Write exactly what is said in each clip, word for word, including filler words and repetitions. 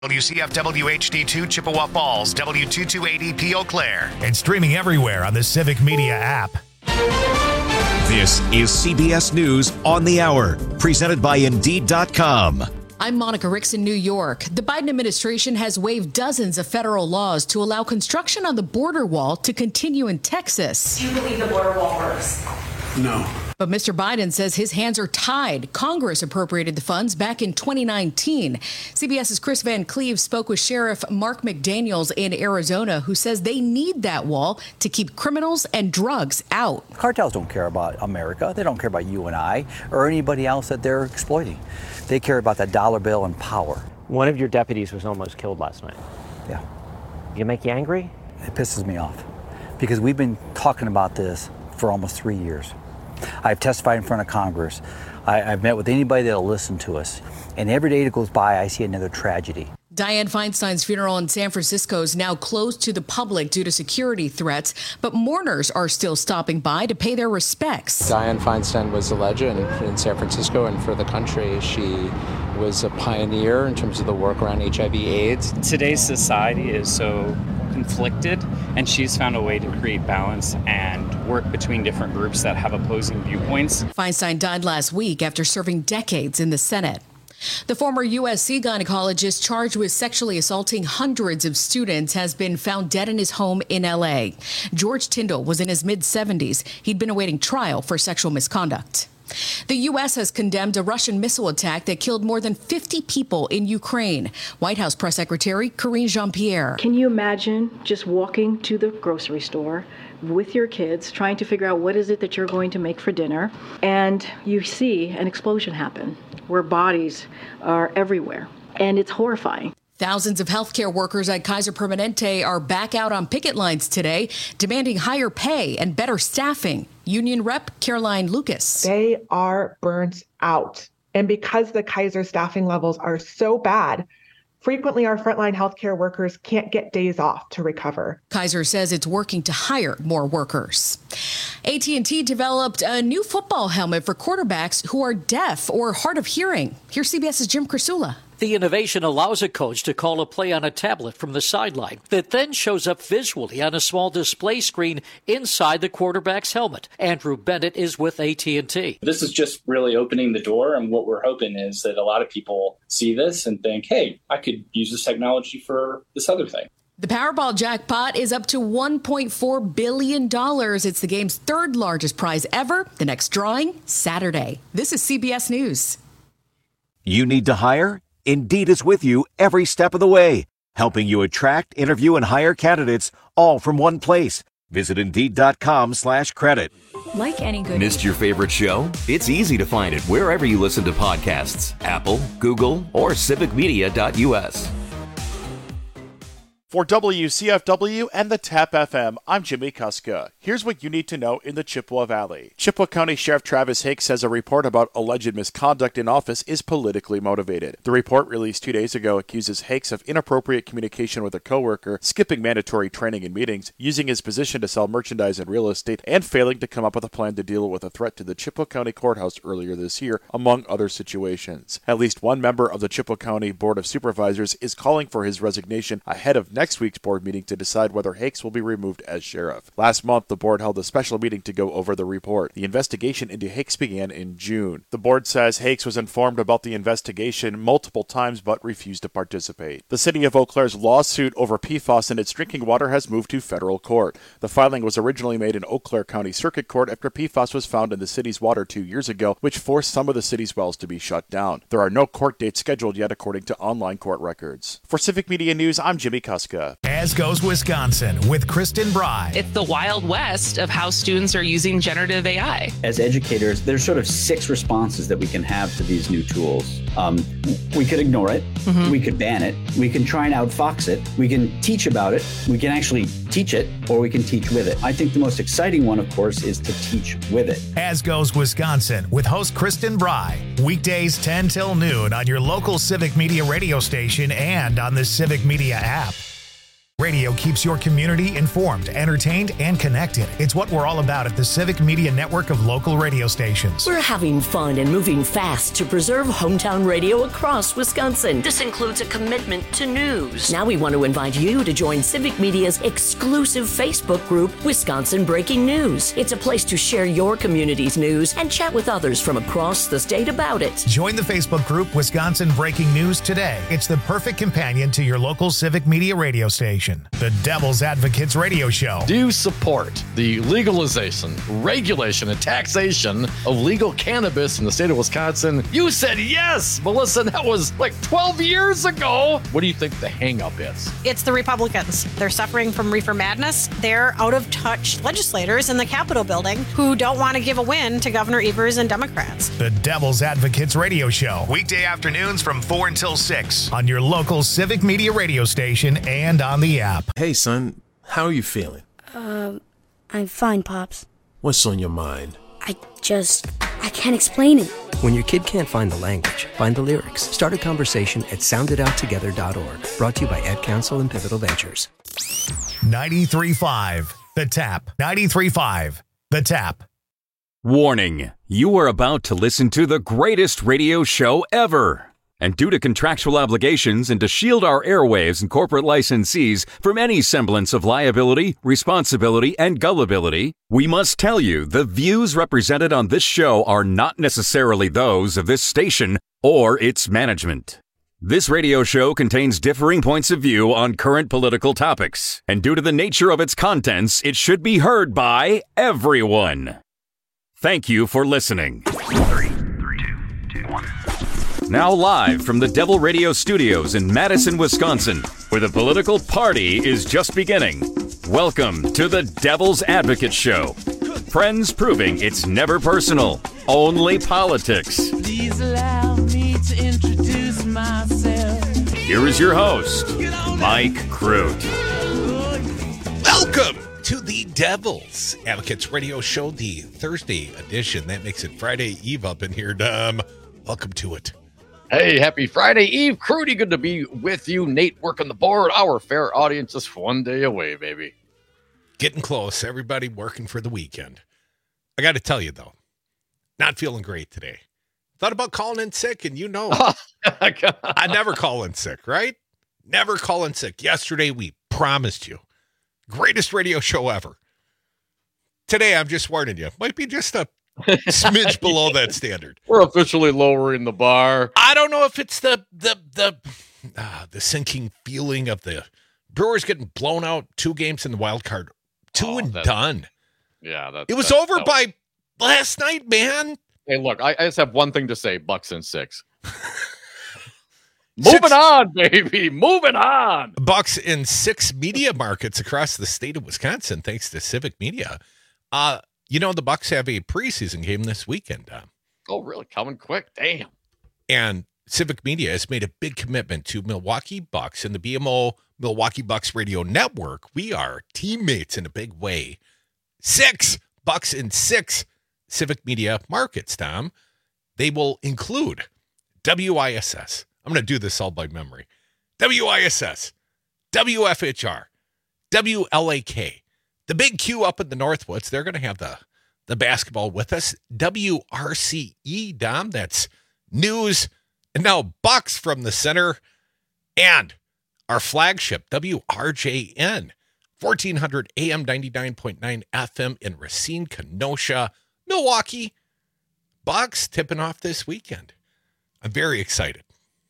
W C F W H D two Chippewa Falls, W two two eight E P Eau Claire, and streaming everywhere on the Civic Media app. This is C B S News on the Hour, presented by Indeed dot com. I'm Monica Ricks in New York. The Biden administration has waived dozens of federal laws to allow construction on the border wall to continue in Texas. Do you believe the border wall works? No. But Mister Biden says his hands are tied. Congress appropriated the funds back in twenty nineteen. CBS's Chris Van Cleve spoke with Sheriff Mark McDaniels in Arizona, who says they need that wall to keep criminals and drugs out. Cartels don't care about America. They don't care about you and I or anybody else that they're exploiting. They care about that dollar bill and power. One of your deputies was almost killed last night. Yeah. You make you angry? It pisses me off because we've been talking about this for almost three years. I've testified in front of Congress. I, I've met with anybody that'll listen to us. And every day that goes by, I see another tragedy. Dianne Feinstein's funeral in San Francisco is now closed to the public due to security threats, but mourners are still stopping by to pay their respects. Dianne Feinstein was a legend in San Francisco and for the country. She was a pioneer in terms of the work around H I V AIDS. Today's society is so conflicted, and she's found a way to create balance and work between different groups that have opposing viewpoints. Feinstein died last week after serving decades in the Senate. The former U S C gynecologist charged with sexually assaulting hundreds of students has been found dead in his home in L A. George Tyndall was in his mid-seventies. He'd been awaiting trial for sexual misconduct. The U S has condemned a Russian missile attack that killed more than fifty people in Ukraine. White House Press Secretary Karine Jean-Pierre. Can you imagine just walking to the grocery store with your kids, trying to figure out what is it that you're going to make for dinner, and you see an explosion happen where bodies are everywhere, and it's horrifying. Thousands of healthcare workers at Kaiser Permanente are back out on picket lines today, demanding higher pay and better staffing. Union Rep Caroline Lucas. They are burnt out. And because the Kaiser staffing levels are so bad, frequently our frontline healthcare workers can't get days off to recover. Kaiser says it's working to hire more workers. A T and T developed a new football helmet for quarterbacks who are deaf or hard of hearing. Here's CBS's Jim Krasula. The innovation allows a coach to call a play on a tablet from the sideline that then shows up visually on a small display screen inside the quarterback's helmet. Andrew Bennett is with A T and T. This is just really opening the door, and what we're hoping is that a lot of people see this and think, hey, I could use this technology for this other thing. The Powerball jackpot is up to one point four billion dollars. It's the game's third largest prize ever. The next drawing, Saturday. This is C B S News. You need to hire? Indeed is with you every step of the way, helping you attract, interview, and hire candidates all from one place. Visit Indeed.com slash credit. Like any good... Missed your favorite show? It's easy to find it wherever you listen to podcasts. Apple, Google, or civic media dot U S. For W C F W and the TAP F M, I'm Jimmy Kuska. Here's what you need to know in the Chippewa Valley. Chippewa County Sheriff Travis Hake says a report about alleged misconduct in office is politically motivated. The report, released two days ago, accuses Hakes of inappropriate communication with a coworker, skipping mandatory training and meetings, using his position to sell merchandise and real estate, and failing to come up with a plan to deal with a threat to the Chippewa County Courthouse earlier this year, among other situations. At least one member of the Chippewa County Board of Supervisors is calling for his resignation ahead of next week's board meeting to decide whether Hakes will be removed as sheriff. Last month, the board held a special meeting to go over the report. The investigation into Hakes began in June. The board says Hakes was informed about the investigation multiple times but refused to participate. The city of Eau Claire's lawsuit over P F A S in its drinking water has moved to federal court. The filing was originally made in Eau Claire County Circuit Court after P F A S was found in the city's water two years ago, which forced some of the city's wells to be shut down. There are no court dates scheduled yet, according to online court records. For Civic Media News, I'm Jimmy Kuska. As goes Wisconsin with Kristen Bry. It's the Wild West of how students are using generative A I. As educators, there's sort of six responses that we can have to these new tools. Um, we could ignore it. Mm-hmm. We could ban it. We can try and outfox it. We can teach about it. We can actually teach it, or we can teach with it. I think the most exciting one, of course, is to teach with it. As goes Wisconsin with host Kristen Bry. Weekdays ten till noon on your local Civic Media radio station and on the Civic Media app. Radio keeps your community informed, entertained, and connected. It's what we're all about at the Civic Media Network of local radio stations. We're having fun and moving fast to preserve hometown radio across Wisconsin. This includes a commitment to news. Now we want to invite you to join Civic Media's exclusive Facebook group, Wisconsin Breaking News. It's a place to share your community's news and chat with others from across the state about it. Join the Facebook group Wisconsin Breaking News today. It's the perfect companion to your local Civic Media radio station. The Devil's Advocates Radio Show. Do you support the legalization, regulation, and taxation of legal cannabis in the state of Wisconsin? You said yes, Melissa. That was like twelve years ago. What do you think the hang-up is? It's the Republicans. They're suffering from reefer madness. They're out-of-touch legislators in the Capitol building who don't want to give a win to Governor Evers and Democrats. The Devil's Advocates Radio Show. Weekday afternoons from four until six on your local Civic Media radio station and on the app. Hey, son, how are you feeling? Um, I'm fine, Pops. What's on your mind? I just, I can't explain it. When your kid can't find the language, find the lyrics. Start a conversation at sound it out together dot org. Brought to you by Ad Council and Pivotal Ventures. ninety-three point five The Tap. ninety-three point five The Tap. Warning, you are about to listen to the greatest radio show ever. And due to contractual obligations and to shield our airwaves and corporate licensees from any semblance of liability, responsibility, and gullibility, we must tell you the views represented on this show are not necessarily those of this station or its management. This radio show contains differing points of view on current political topics, and due to the nature of its contents, it should be heard by everyone. Thank you for listening. Three, three, two, two, one. Now live from the Devil Radio Studios in Madison, Wisconsin, where the political party is just beginning. Welcome to the Devil's Advocate Show. Friends proving it's never personal, only politics. Please allow me to introduce myself. Here is your host, Mike Crute. Welcome to the Devil's Advocates Radio Show, the Thursday edition. That makes it Friday Eve up in here, Dom. Welcome to it. Hey, happy Friday Eve, Crudy. Good to be with you. Nate working the board. Our fair audience is one day away, baby. Getting close. Everybody working for the weekend. I got to tell you, though, not feeling great today. Thought about calling in sick, and you know, I never call in sick, right? Never call in sick. Yesterday, we promised you. Greatest radio show ever. Today, I'm just warning you. Might be just a smidge below yeah. that standard. We're officially lowering the bar. I don't know if it's the the the uh, the sinking feeling of the Brewers getting blown out two games in the wild card, two oh, and done. Yeah, that's, it was that's, over that by was... last night, man. Hey, look, I, I just have one thing to say: Bucks and six. Moving six, on, baby. Moving on. Bucks in six media markets across the state of Wisconsin, thanks to Civic Media. Uh, you know, the Bucks have a preseason game this weekend. Uh, oh, really? Coming quick. Damn. And Civic Media has made a big commitment to Milwaukee Bucks and the B M O Milwaukee Bucks Radio Network. We are teammates in a big way. Six Bucks in six Civic Media markets, Tom. They will include W I S S. I'm going to do this all by memory. W I S S, W F H R, W L A K. The big Q up in the Northwoods, they're going to have the, the basketball with us. W R C E, Dom, that's news. And now Bucks from the center. And our flagship, W R J N, fourteen hundred A M ninety-nine point nine F M in Racine, Kenosha, Milwaukee. Bucks tipping off this weekend. I'm very excited.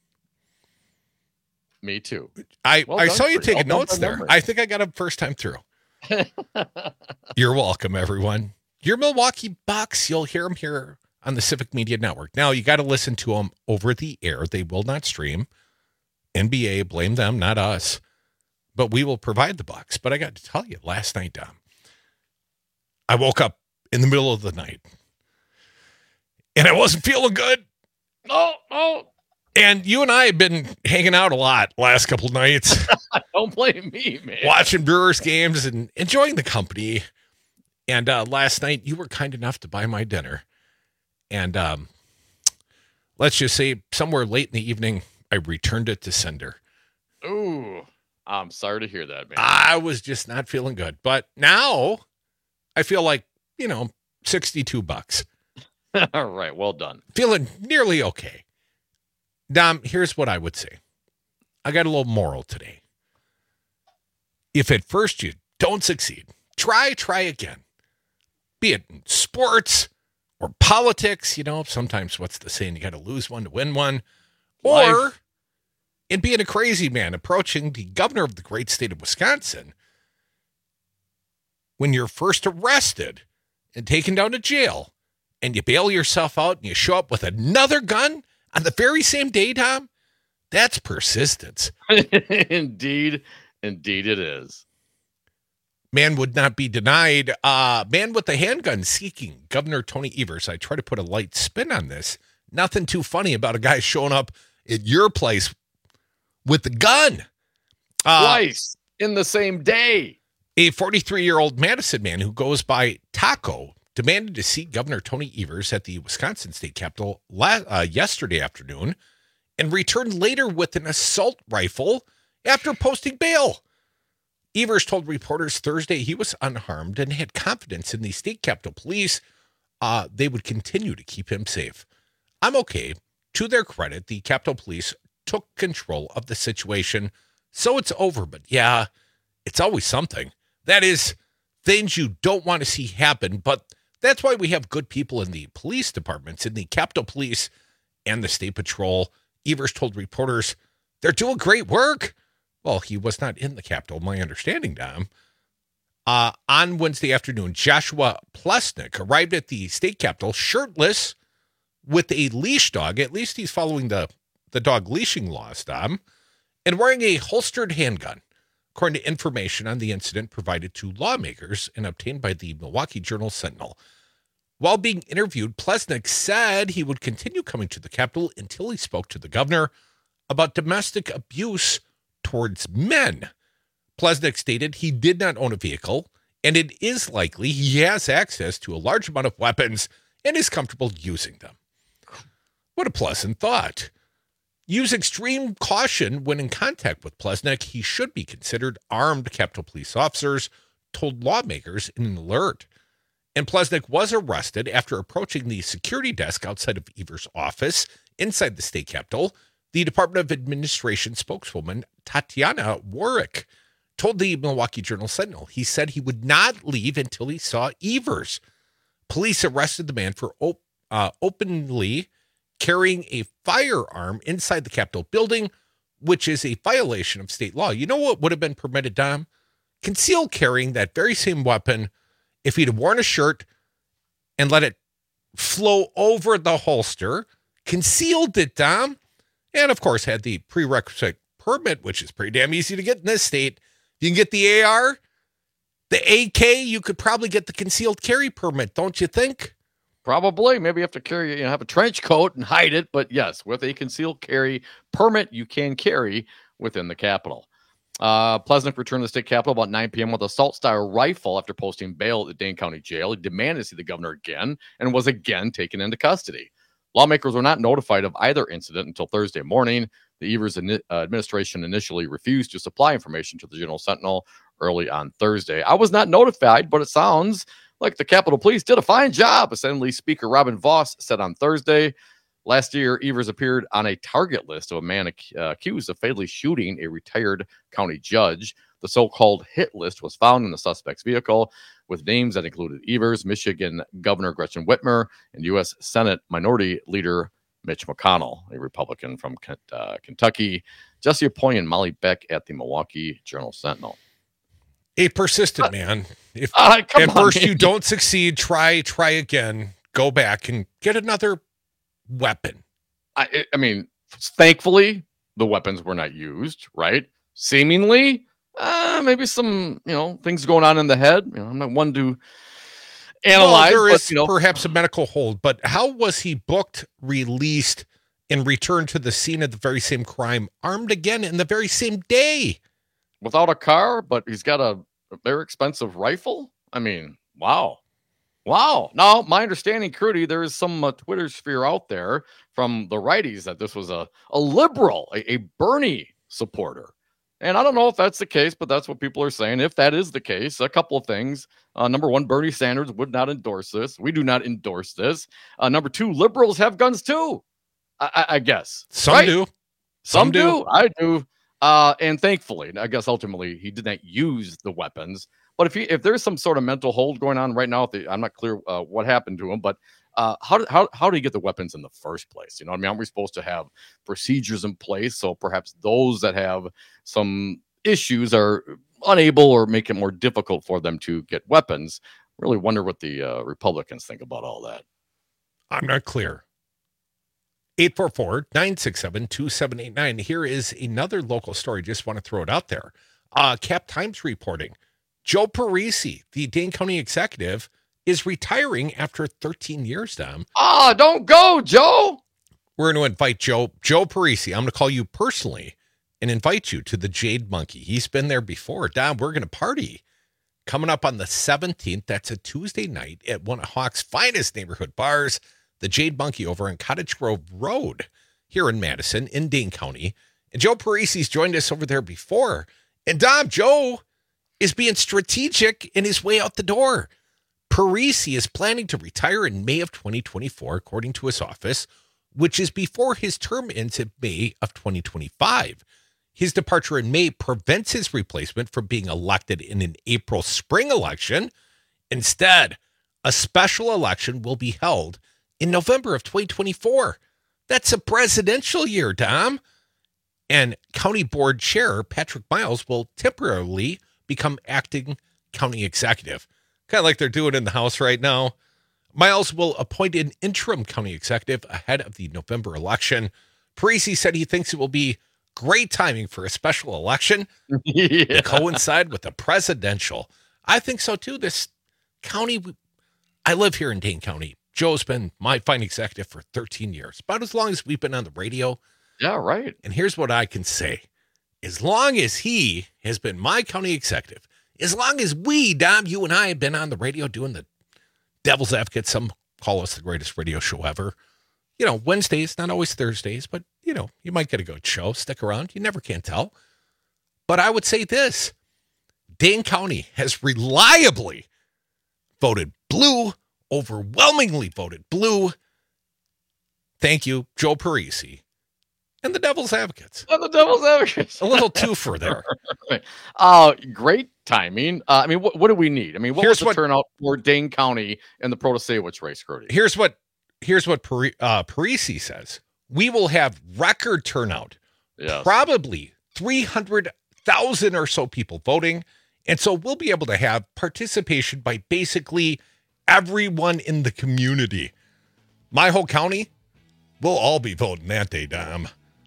Me too. I, well I saw you taking well notes there. I think I got them first time through. You're welcome, everyone. Your Milwaukee Bucks, you'll hear them here on the Civic Media Network. Now, you got to listen to them over the air. They will not stream. N B A, blame them, not us. But we will provide the Bucks. But I got to tell you, last night, Dom, I woke up in the middle of the night, and I wasn't feeling good. No, no. And you and I have been hanging out a lot last couple of nights. Don't blame me, man. Watching Brewers games and enjoying the company. And uh, last night, you were kind enough to buy my dinner. And um, let's just say somewhere late in the evening, I returned it to sender. Ooh. I'm sorry to hear that, man. I was just not feeling good. But now I feel like, you know, sixty-two bucks. All right. Well done. Feeling nearly okay. Dom, here's what I would say. I got a little moral today. If at first you don't succeed, try, try again. Be it in sports or politics, you know, sometimes what's the saying? You got to lose one to win one. Or Life. in being a crazy man approaching the governor of the great state of Wisconsin, when you're first arrested and taken down to jail and you bail yourself out and you show up with another gun on the very same day, Tom, that's persistence. Indeed. Indeed it is. Man would not be denied. Uh, man with the handgun seeking Governor Tony Evers. I try to put a light spin on this. Nothing too funny about a guy showing up at your place with the gun. Uh, Twice in the same day. A forty-three-year-old Madison man who goes by Taco demanded to see Governor Tony Evers at the Wisconsin State Capitol la- uh, yesterday afternoon and returned later with an assault rifle after posting bail. Evers told reporters Thursday he was unharmed and had confidence in the state capitol police. Uh, they would continue to keep him safe. I'm okay. To their credit, the Capitol Police took control of the situation, so it's over. But yeah, it's always something. That is, things you don't want to see happen, but that's why we have good people in the police departments, in the Capitol Police and the State Patrol. Evers told reporters they're doing great work. Well, he was not in the Capitol, my understanding, Dom. Uh, on Wednesday afternoon, Joshua Plesnick arrived at the state capitol shirtless with a leash dog. At least he's following the, the dog leashing laws, Dom, and wearing a holstered handgun, according to information on the incident provided to lawmakers and obtained by the Milwaukee Journal-Sentinel. While being interviewed, Plesnick said he would continue coming to the Capitol until he spoke to the governor about domestic abuse towards men. Plesnick stated he did not own a vehicle, and it is likely he has access to a large amount of weapons and is comfortable using them. What a pleasant thought. Use extreme caution when in contact with Plesnick. He should be considered armed. Capitol Police officers told lawmakers in an alert. And Plesnick was arrested after approaching the security desk outside of Evers' office inside the state capitol. The Department of Administration spokeswoman Tatiana Warwick told the Milwaukee Journal-Sentinel he said he would not leave until he saw Evers. Police arrested the man for op- uh, openly carrying a firearm inside the Capitol building, which is a violation of state law. You know what would have been permitted, Dom? Concealed carrying that very same weapon if he'd have worn a shirt and let it flow over the holster, concealed it, Dom, and of course had the prerequisite permit, which is pretty damn easy to get in this state. You can get the A R, the A K, you could probably get the concealed carry permit, don't you think? Probably. Maybe you have to carry, you know, have a trench coat and hide it. But yes, with a concealed carry permit, you can carry within the Capitol. Uh, Plesnick returned to the state capitol about nine p.m. with an assault-style rifle after posting bail at the Dane County Jail. He demanded to see the governor again and was again taken into custody. Lawmakers were not notified of either incident until Thursday morning. The Evers uh, administration initially refused to supply information to the Journal-Sentinel early on Thursday. I was not notified, but it sounds like the Capitol Police did a fine job, Assembly Speaker Robin Vos said on Thursday. Last year, Evers appeared on a target list of a man ac- uh, accused of fatally shooting a retired county judge. The so-called hit list was found in the suspect's vehicle with names that included Evers, Michigan Governor Gretchen Whitmer, and U S Senate Minority Leader Mitch McConnell, a Republican from uh, Kentucky. Jesse Apoy and Molly Beck at the Milwaukee Journal-Sentinel. A persistent man. If uh, at on, first man. you don't succeed, try, try again, go back and get another weapon. I, I mean, thankfully, the weapons were not used, right? Seemingly, uh, maybe some, you know, things going on in the head. You know, I'm not one to analyze. Well, there but, is you know, perhaps a medical hold, but how was he booked, released, and returned to the scene of the very same crime, armed again in the very same day? Without a car, but he's got a, a very expensive rifle? I mean, wow. Wow. Now, my understanding, Crudy, there is some uh, Twitter sphere out there from the righties that this was a, a liberal, a, a Bernie supporter. And I don't know if that's the case, but that's what people are saying. If that is the case, a couple of things. Uh, number one, Bernie Sanders would not endorse this. We do not endorse this. Uh, number two, liberals have guns too, I, I, I guess. Some right? do. Some, Some do. do. I do. Uh, and thankfully, I guess ultimately he did not use the weapons. But if he, if there's some sort of mental hold going on right now, the, I'm not clear uh, what happened to him, but uh, how, did, how, how did he get the weapons in the first place? You know what I mean? Aren't we supposed to have procedures in place? So perhaps those that have some issues are unable or make it more difficult for them to get weapons. Really wonder what the uh, Republicans think about all that. I'm not clear. eight four four, nine six seven, two seven eight nine. Here is another local story. Just want to throw it out there. Uh, Cap Times reporting. Joe Parisi, the Dane County executive, is retiring after thirteen years, Dom. Ah, don't go, Joe. We're going to invite Joe, Joe Parisi. I'm going to call you personally and invite you to the Jade Monkey. He's been there before. Dom, we're going to party coming up on the seventeenth. That's a Tuesday night at one of Hawk's finest neighborhood bars, the Jade Monkey over on Cottage Grove Road here in Madison in Dane County. And Joe Parisi's joined us over there before. And Dom, Joe is being strategic in his way out the door. Parisi is planning to retire in May of twenty twenty-four, according to his office, which is before his term ends in May of twenty twenty-five. His departure in May prevents his replacement from being elected in an April spring election. Instead, a special election will be held in November of twenty twenty-four. That's a presidential year, Dom. And County Board Chair Patrick Miles will temporarily become acting county executive. Kind of like they're doing in the House right now. Miles will appoint an interim county executive ahead of the November election. Parisi said he thinks it will be great timing for a special election yeah. to coincide with the presidential. I think so too. This county, I live here in Dane County. Joe's been my fine executive for thirteen years, about as long as we've been on the radio. Yeah, right. And here's what I can say. As long as he has been my county executive, as long as we, Dom, you and I have been on the radio doing the Devil's Advocate, some call us the greatest radio show ever. You know, Wednesdays, not always Thursdays, but, you know, you might get a good show. Stick around. You never can tell. But I would say this. Dane County has reliably voted blue, overwhelmingly voted blue. Thank you, Joe Parisi. And the Devil's Advocates. And the Devil's Advocates. A little twofer there. uh, great timing. Uh, I mean, what, what do we need? I mean, what here's was the what, turnout for Dane County in the Protasiewicz race, Cody? Here's what here's what Pari, uh, Parisi says. We will have record turnout. Yes. Probably three hundred thousand or so people voting. And so we'll be able to have participation by basically everyone in the community. My whole county, we'll all be voting that day, Dom.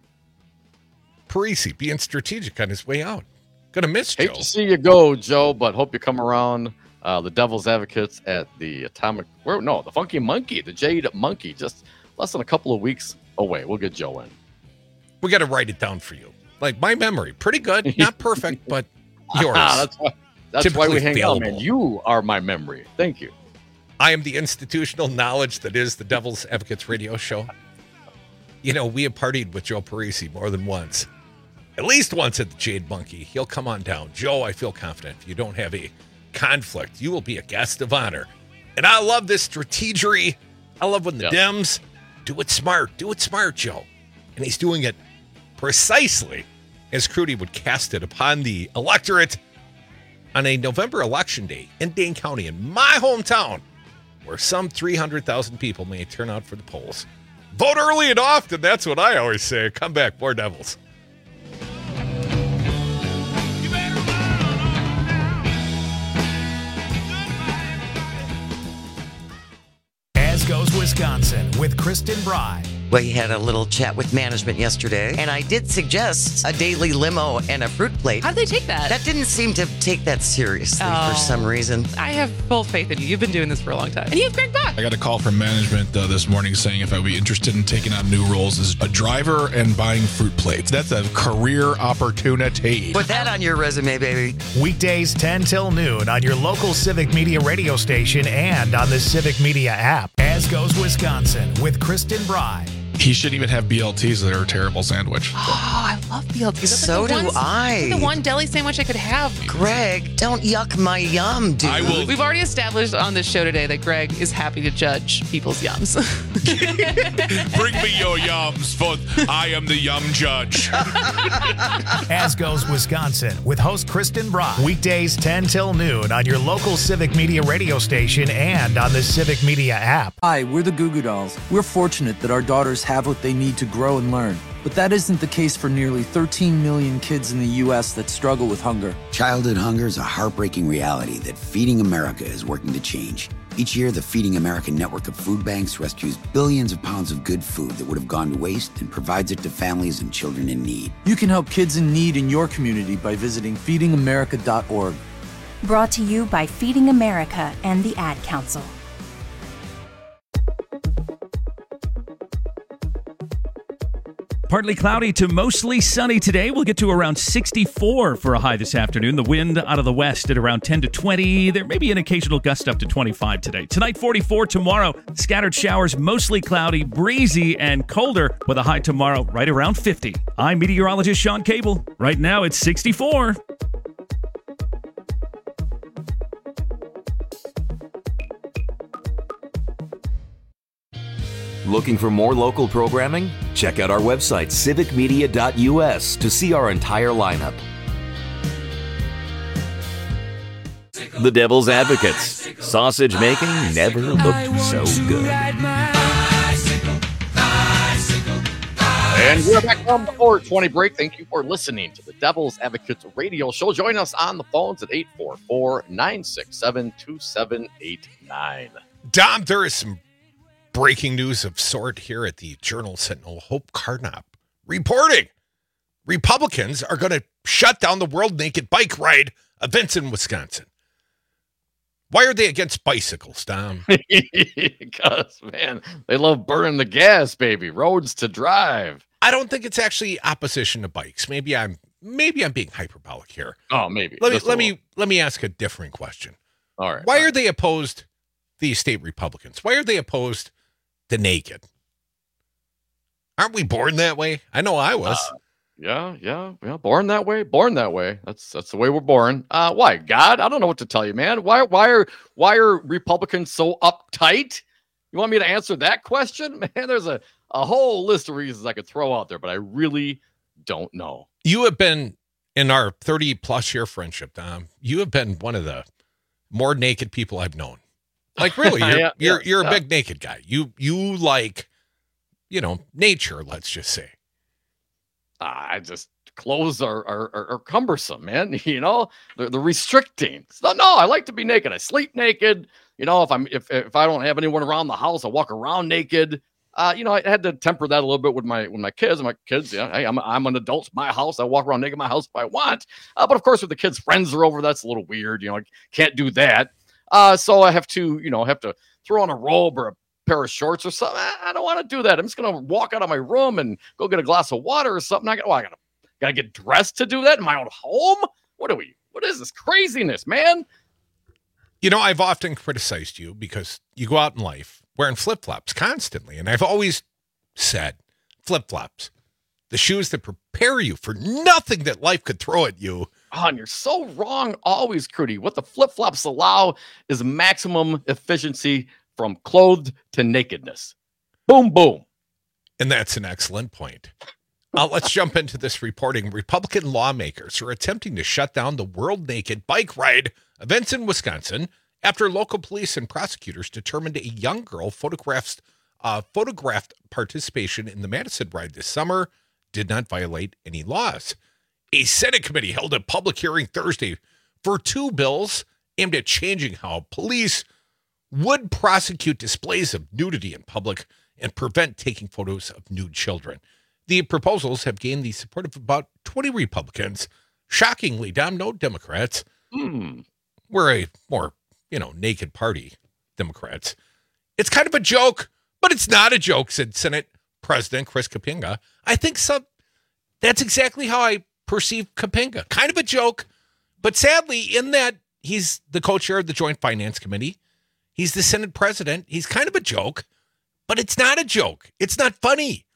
Parisi being strategic on his way out. Gonna miss Joe. Hate to see you go, Joe, but hope you come around. Uh, the Devil's Advocates at the Atomic, where no, the Funky Monkey, the Jade Monkey, just less than a couple of weeks away. We'll get Joe in. We got to write it down for you. Like my memory, pretty good, not perfect, but yours. that's why, that's why we hang available. out, man. You are my memory. Thank you. I am the institutional knowledge that is the Devil's Advocates radio show. You know, we have partied with Joe Parisi more than once. At least once at the Jade Monkey. He'll come on down. Joe, I feel confident. If you don't have a conflict, you will be a guest of honor. And I love this strategery. I love when the yep. Dems do it smart. Do it smart, Joe. And he's doing it precisely as Crudy would cast it upon the electorate on a November election day in Dane County, in my hometown, where some three hundred thousand people may turn out for the polls. Vote early and often. That's what I always say. Come back, more Devils. As goes Wisconsin with Kristen Bry. We had a little chat with management yesterday, and I did suggest a daily limo and a fruit plate. How did they take that? That didn't seem to take that seriously oh, for some reason. I have full faith in you. You've been doing this for a long time. And you have Greg Buck. I got a call from management uh, this morning saying if I would be interested in taking on new roles as a driver and buying fruit plates. That's a career opportunity. Put that on your resume, baby. Weekdays ten till noon on your local Civic Media radio station and on the Civic Media app. As goes Wisconsin with Kristen Bry. He shouldn't even have B L Ts. They're a terrible sandwich. Oh, I love B L Ts. That's So like the do ones- I. The one deli sandwich I could have. Greg, don't yuck my yum, dude. I will. We've already established on this show today that Greg is happy to judge people's yums. Bring me your yums, for I am the yum judge. As Goes Wisconsin with host Kristen Brock. Weekdays ten till noon on your local Civic Media radio station and on the Civic Media app. Hi, we're the Goo Goo Dolls. We're fortunate that our daughters have what they need to grow and learn. But that isn't the case for nearly thirteen million kids in the U S that struggle with hunger. Childhood hunger is a heartbreaking reality that Feeding America is working to change. Each year, the Feeding America network of food banks rescues billions of pounds of good food that would have gone to waste and provides it to families and children in need. You can help kids in need in your community by visiting feeding america dot org. Brought to you by Feeding America and the Ad Council. Partly cloudy to mostly sunny today. We'll get to around sixty-four for a high this afternoon. The wind out of the west at around ten to twenty. There may be an occasional gust up to twenty-five today. Tonight, forty-four. Tomorrow, scattered showers, mostly cloudy, breezy, and colder with a high tomorrow right around fifty. I'm meteorologist Sean Cable. Right now, it's sixty-four. Looking for more local programming? Check out our website, civic media dot u s, to see our entire lineup. The Devil's Advocates. Sausage making never looked so good. And we're back from the four twenty break. Thank you for listening to the Devil's Advocates radio show. Join us on the phones at eight four four, nine six seven, two seven eight nine. Dom, there is some breaking news of sort here at the Journal Sentinel. Hope Carnop reporting Republicans are going to shut down the World Naked Bike Ride events in Wisconsin. Why are they against bicycles, Dom? Because, man, they love burning the gas, baby. Roads to drive. I don't think it's actually opposition to bikes. Maybe I'm maybe I'm being hyperbolic here. Oh, maybe. Let me Just a let little. me let me ask a different question. All right. Why are they opposed, these state Republicans? Why are they opposed to naked? Aren't we born that way? I know I was. Uh, yeah, yeah, yeah. Born that way. Born that way. That's that's the way we're born. Uh, why, God? I don't know what to tell you, man. Why why are why are Republicans so uptight? You want me to answer that question? Man, there's a, a whole list of reasons I could throw out there, but I really don't know. You have been, in our thirty plus year friendship, Dom, you have been one of the more naked people I've known. Like, really, you're Yeah, you're, yeah, you're a yeah. big naked guy. You you like, you know, nature, let's just say. I just clothes are, are are are cumbersome, man. You know, they're, they're restricting. So, no, I like to be naked. I sleep naked. You know, if I'm if if I don't have anyone around the house, I walk around naked. Uh, you know, I had to temper that a little bit with my with my kids. My kids, yeah, hey, I'm I'm an adult. It's my house. I walk around naked in my house if I want. Uh, but of course, with the kids' friends are over, that's a little weird. You know, I can't do that. Uh, so I have to, you know, have to throw on a robe or a pair of shorts or something. I, I don't want to do that. I'm just gonna walk out of my room and go get a glass of water or something. I got, oh, I gotta gotta get dressed to do that in my own home. What are we? What is this craziness, man? You know, I've often criticized you because you go out in life wearing flip-flops constantly. And I've always said flip-flops, the shoes that prepare you for nothing that life could throw at you. Oh, and you're so wrong always, Crudy. What the flip-flops allow is maximum efficiency from clothed to nakedness. Boom, boom. And that's an excellent point. Uh, let's jump into this reporting. Republican lawmakers are attempting to shut down the World Naked Bike Ride events in Wisconsin after local police and prosecutors determined a young girl photographed, uh, photographed participation in the Madison ride this summer did not violate any laws. A Senate committee held a public hearing Thursday for two bills aimed at changing how police would prosecute displays of nudity in public and prevent taking photos of nude children. The proposals have gained the support of about twenty Republicans. Shockingly, Dom, no Democrats. Mm. We're a more, you know, naked party, Democrats. It's kind of a joke, but it's not a joke, said Senate President Chris Kapinga. I think some, that's exactly how I perceive Kapinga. Kind of a joke, but sadly, in that he's the co-chair of the Joint Finance Committee, he's the Senate president, he's kind of a joke, But it's not a joke. It's not funny.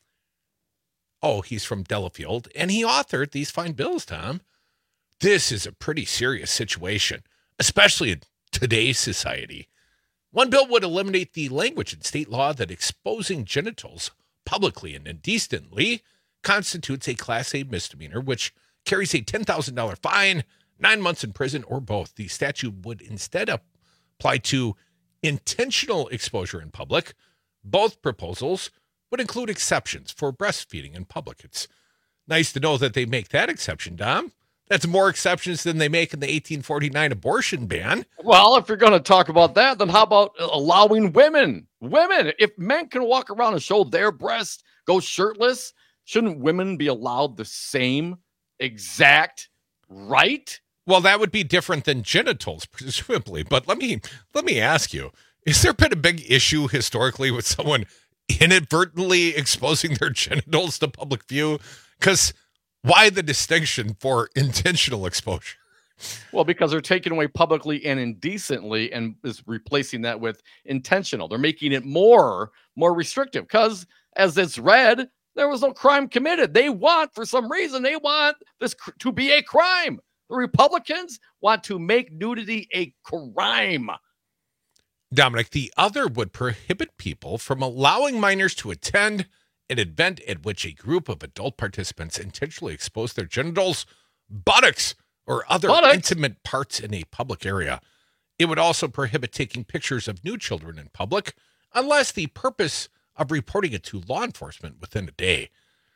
Oh, he's from Delafield, and he authored these fine bills, Tom. This is a pretty serious situation, especially in today's society. One bill would eliminate the language in state law that exposing genitals publicly and indecently constitutes a Class A misdemeanor, which carries a ten thousand dollars fine, nine months in prison, or both. The statute would instead apply to intentional exposure in public. Both proposals would include exceptions for breastfeeding in public. It's nice to know that they make that exception, Dom. That's more exceptions than they make in the eighteen forty-nine abortion ban. Well, if you're going to talk about that, then how about allowing women? Women, if men can walk around and show their breasts, go shirtless, shouldn't women be allowed the same exact right? Well, that would be different than genitals, presumably. But let me let me ask you, is there been a big issue historically with someone inadvertently exposing their genitals to public view? Because why the distinction for intentional exposure? Well, because they're taking away publicly and indecently and is replacing that with intentional. They're making it more, more restrictive because as it's read, there was no crime committed. They want, for some reason, they want this cr- to be a crime. The Republicans want to make nudity a crime. Dominic, the other would prohibit people from allowing minors to attend an event at which a group of adult participants intentionally expose their genitals, buttocks, or other buttocks. intimate parts in a public area. It would also prohibit taking pictures of new children in public unless the purpose of reporting it to law enforcement within a day.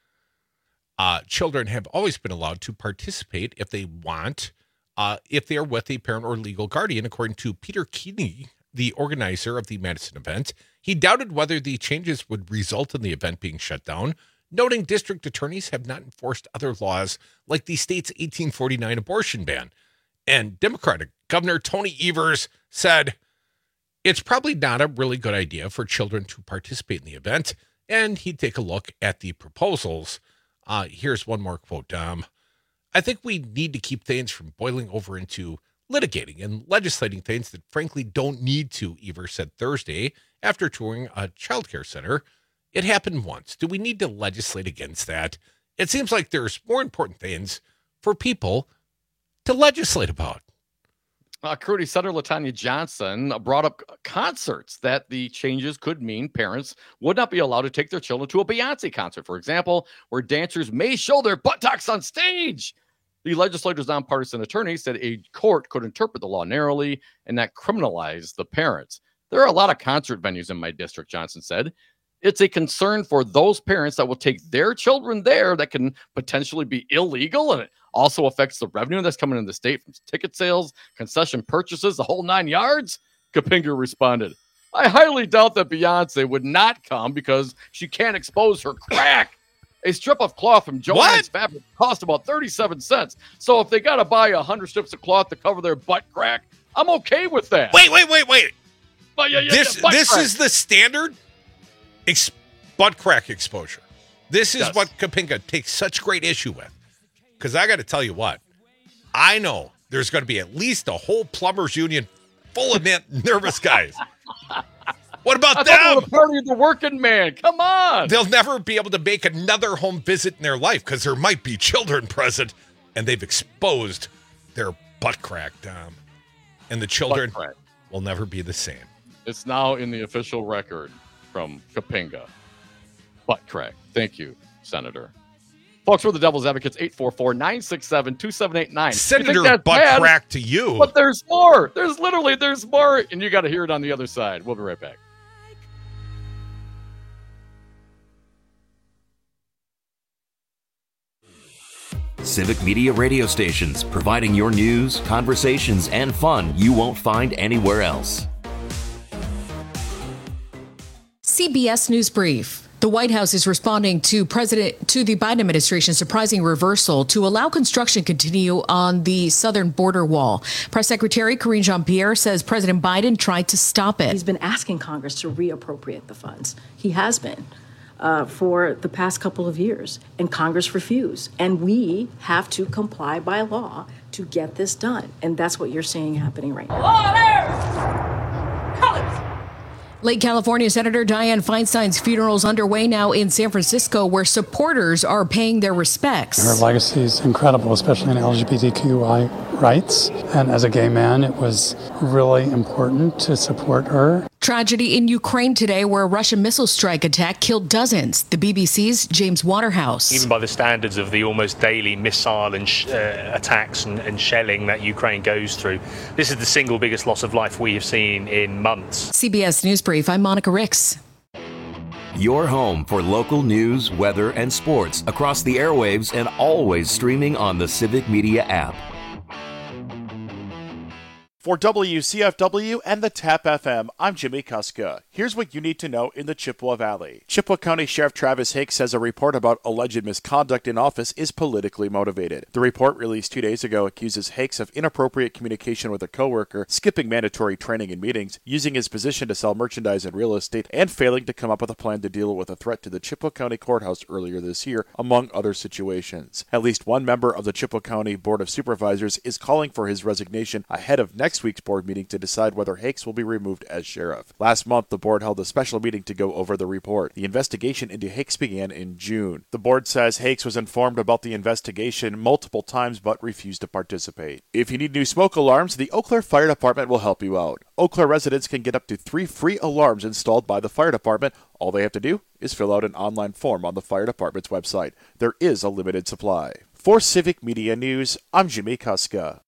Uh, children have always been allowed to participate if they want, uh, if they are with a parent or legal guardian, according to Peter Keeney, the organizer of the Madison event. He doubted whether the changes would result in the event being shut down, noting district attorneys have not enforced other laws like the state's eighteen forty-nine abortion ban. And Democratic Governor Tony Evers said, it's probably not a really good idea for children to participate in the event, and he'd take a look at the proposals. Uh, here's one more quote, Dom. I think we need to keep things from boiling over into litigating and legislating things that frankly don't need to, Evers said Thursday after touring a childcare center. It happened once. Do we need to legislate against that? It seems like there's more important things for people to legislate about. Uh, Curtis Senator LaTanya Johnson brought up concerts that the changes could mean parents would not be allowed to take their children to a Beyonce concert, for example, where dancers may show their buttocks on stage. The legislature's nonpartisan attorney said a court could interpret the law narrowly and not criminalize the parents. There are a lot of concert venues in my district, Johnson said. It's a concern for those parents that will take their children there that can potentially be illegal, and it also affects the revenue that's coming in the state from ticket sales, concession purchases, the whole nine yards. Kapinga responded, I highly doubt that Beyonce would not come because she can't expose her crack. A strip of cloth from Joann's fabric cost about thirty-seven cents. So if they got to buy one hundred strips of cloth to cover their butt crack, I'm okay with that. Wait, wait, wait, wait. But yeah, yeah, this yeah, butt this crack. is the standard ex- butt crack exposure. This is Yes. what Kapinga takes such great issue with. Because I got to tell you what, I know there's going to be at least a whole plumbers union full of nervous guys. What about I them? thought we were party of the working man. Come on. They'll never be able to make another home visit in their life because there might be children present and they've exposed their butt crack, Dom. And the children Butt crack. will never be the same. It's now in the official record from Kapinga. Butt crack. Thank you, Senator. Folks, we're the Devil's Advocates, eight four four, nine six seven, two seven eight nine. Senator Butt bad, Crack to you. But there's more. There's literally, there's more. And you got to hear it on the other side. We'll be right back. Civic Media radio stations, providing your news, conversations, and fun you won't find anywhere else. C B S News Brief. The White House is responding to President to the Biden administration's surprising reversal to allow construction continue on the southern border wall. Press Secretary Karine Jean-Pierre says President Biden tried to stop it. He's been asking Congress to reappropriate the funds. He has been uh, for the past couple of years, and Congress refused. And we have to comply by law to get this done. And that's what you're seeing happening right now. Lake California Senator Dianne Feinstein's funeral is underway now in San Francisco, where supporters are paying their respects. Her legacy is incredible, especially in L G B T Q I rights. And as a gay man, it was really important to support her. Tragedy in Ukraine today, where a Russian missile strike attack killed dozens. The B B C's James Waterhouse. Even by the standards of the almost daily missile and sh- uh, attacks and, and shelling that Ukraine goes through, this is the single biggest loss of life we have seen in months. C B S News Brief, I'm Monica Ricks. Your home for local news, weather, and sports across the airwaves and always streaming on the Civic Media app. For W C F W and the Tap F M, I'm Jimmy Kuska. Here's what you need to know in the Chippewa Valley. Chippewa County Sheriff Travis Hicks says a report about alleged misconduct in office is politically motivated. The report released two days ago accuses Hicks of inappropriate communication with a coworker, skipping mandatory training and meetings, using his position to sell merchandise and real estate, and failing to come up with a plan to deal with a threat to the Chippewa County Courthouse earlier this year, among other situations. At least one member of the Chippewa County Board of Supervisors is calling for his resignation ahead of next week's board meeting to decide whether Hicks will be removed as sheriff. Last month, the board held a special meeting to go over the report. The investigation into Hicks began in June. The board says Hicks was informed about the investigation multiple times but refused to participate. If you need new smoke alarms, the Eau Claire Fire Department will help you out. Eau Claire residents can get up to three free alarms installed by the fire department. All they have to do is fill out an online form on the fire department's website. There is a limited supply. For Civic Media News, I'm Jimmy Kuska.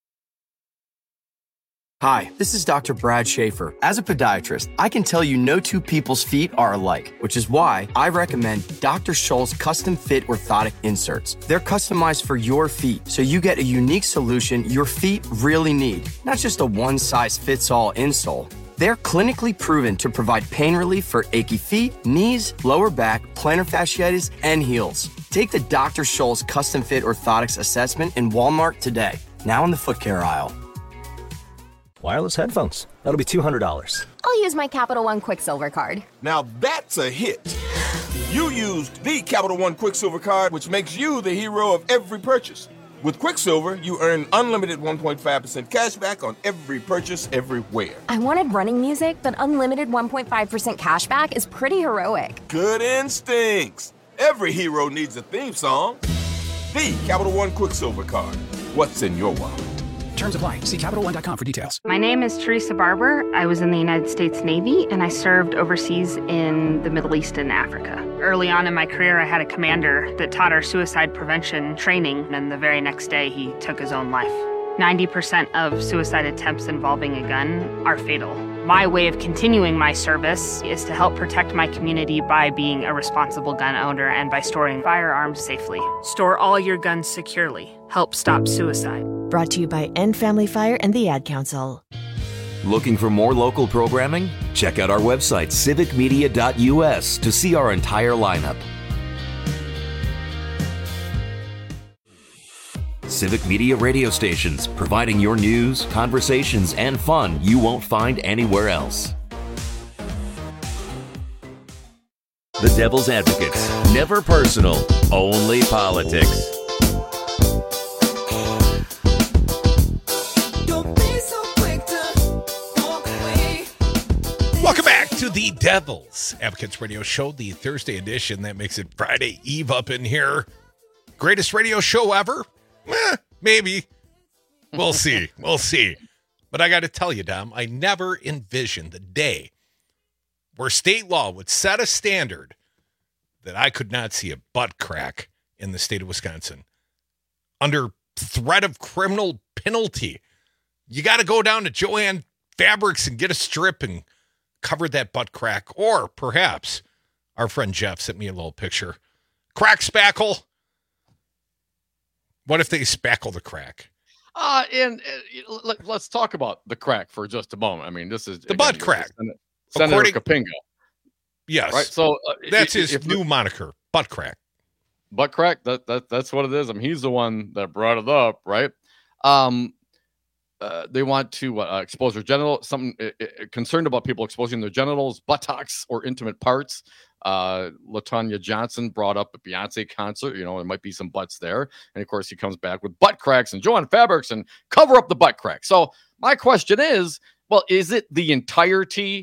Hi, this is Doctor Brad Schaefer. As a podiatrist, I can tell you no two people's feet are alike, which is why I recommend Doctor Scholl's custom fit orthotic inserts. They're customized for your feet, so you get a unique solution your feet really need, not just a one-size-fits-all insole. They're clinically proven to provide pain relief for achy feet, knees, lower back, plantar fasciitis, and heels. Take the Doctor Scholl's custom fit orthotics assessment in Walmart today, now in the foot care aisle. Wireless headphones. That'll be two hundred dollars. I'll use my Capital One Quicksilver card. Now that's a hit. You used the Capital One Quicksilver card, which makes you the hero of every purchase. With Quicksilver, you earn unlimited one point five percent cash back on every purchase everywhere. I wanted running music, but unlimited one point five percent cash back is pretty heroic. Good instincts. Every hero needs a theme song. The Capital One Quicksilver card. What's in your wallet? Terms apply. See Capital One dot com for details. My name is Teresa Barber. I was in the United States Navy, and I served overseas in the Middle East and Africa. Early on in my career, I had a commander that taught our suicide prevention training, and the very next day, he took his own life. ninety percent of suicide attempts involving a gun are fatal. My way of continuing my service is to help protect my community by being a responsible gun owner and by storing firearms safely. Store all your guns securely. Help stop suicide. Brought to you by End Family Fire and the Ad Council. Looking for more local programming? Check out our website, civic media dot u s, to see our entire lineup. Civic Media radio stations, providing your news, conversations, and fun you won't find anywhere else. The Devil's Advocates. Never personal, only politics. Welcome back to the Devil's Advocates Radio Show, the Thursday edition. That makes it Friday Eve up in here. Greatest radio show ever? Eh, maybe. We'll see. We'll see. But I got to tell you, Dom, I never envisioned the day where state law would set a standard that I could not see a butt crack in the state of Wisconsin. Under threat of criminal penalty, you got to go down to Joann Fabrics and get a strip and cover that butt crack. Or perhaps our friend Jeff sent me a little picture. Crack spackle. What if they spackle the crack? Uh, and uh, let, let's talk about the crack for just a moment. I mean, this is the again, butt crack. Senator According, Kapinga. Yes. Right. So uh, that's if, his if, new moniker, butt crack. Butt crack. That that that's what it is. I mean, he's the one that brought it up, right? Um, uh, they want to uh, expose their genital. Something uh, uh, concerned about people exposing their genitals, buttocks, or intimate parts. Uh, LaTanya Johnson brought up a Beyonce concert. You know, there might be some butts there. And of course, he comes back with butt cracks and Joann Fabrics and cover up the butt crack. So my question is, well, is it the entirety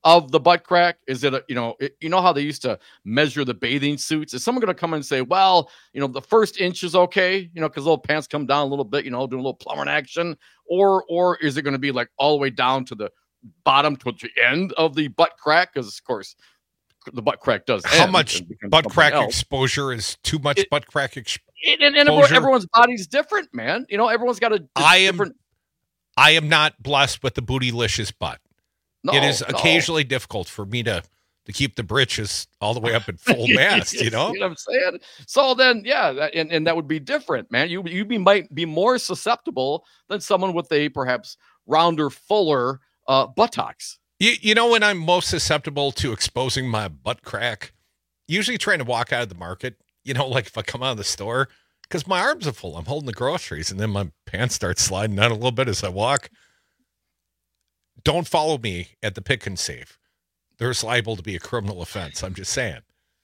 of the butt crack? Is it, a, you know, it, you know how they used to measure the bathing suits? Is someone going to come in and say, well, you know, the first inch is okay, you know, because little pants come down a little bit, you know, doing a little plumber action, or or is it going to be like all the way down to the bottom to the end of the butt crack? Because of course, the butt crack does. How much butt crack else. exposure is too much it, butt crack exposure? It, and, and everyone, everyone's body's different, man. You know, everyone's got a I am, different. I am not blessed with the bootylicious butt. No, it is no. occasionally difficult for me to to keep the britches all the way up at full mast, you know? You know what I'm saying? So then, yeah, that, and, and that would be different, man. You you be, might be more susceptible than someone with a perhaps rounder, fuller uh, buttocks. You, you know when I'm most susceptible to exposing my butt crack? Usually trying to walk out of the market, you know, like if I come out of the store, because my arms are full. I'm holding the groceries, and then my pants start sliding down a little bit as I walk. Don't follow me at the pick and save. There's liable to be a criminal offense. I'm just saying.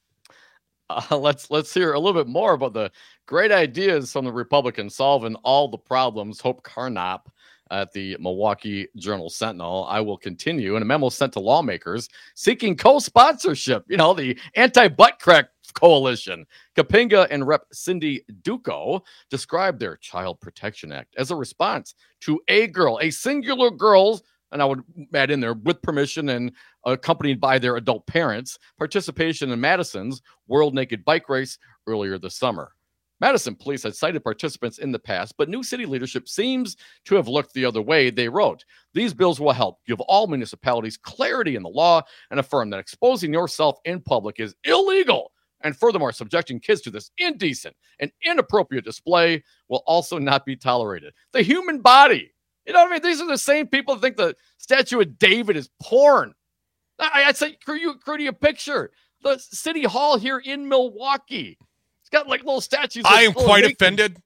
Uh, let's let's hear a little bit more about the great ideas from the Republicans solving all the problems. Hope Carnap at the Milwaukee Journal Sentinel. I will continue in a memo sent to lawmakers seeking co-sponsorship. You know, the anti-butt crack coalition. Kapinga and Rep Cindy Duco described their Child Protection Act as a response to a girl, a singular girl's, and I would add in there, with permission and accompanied by their adult parents, participation in Madison's World Naked Bike Race earlier this summer. Madison police had cited participants in the past, but new city leadership seems to have looked the other way. They wrote, these bills will help give all municipalities clarity in the law and affirm that exposing yourself in public is illegal. And furthermore, subjecting kids to this indecent and inappropriate display will also not be tolerated. The human body. You know what I mean? These are the same people that think the statue of David is porn. I, I'd say, crew you, crew you a picture. The city hall here in Milwaukee. It's got like little statues. I am quite offended.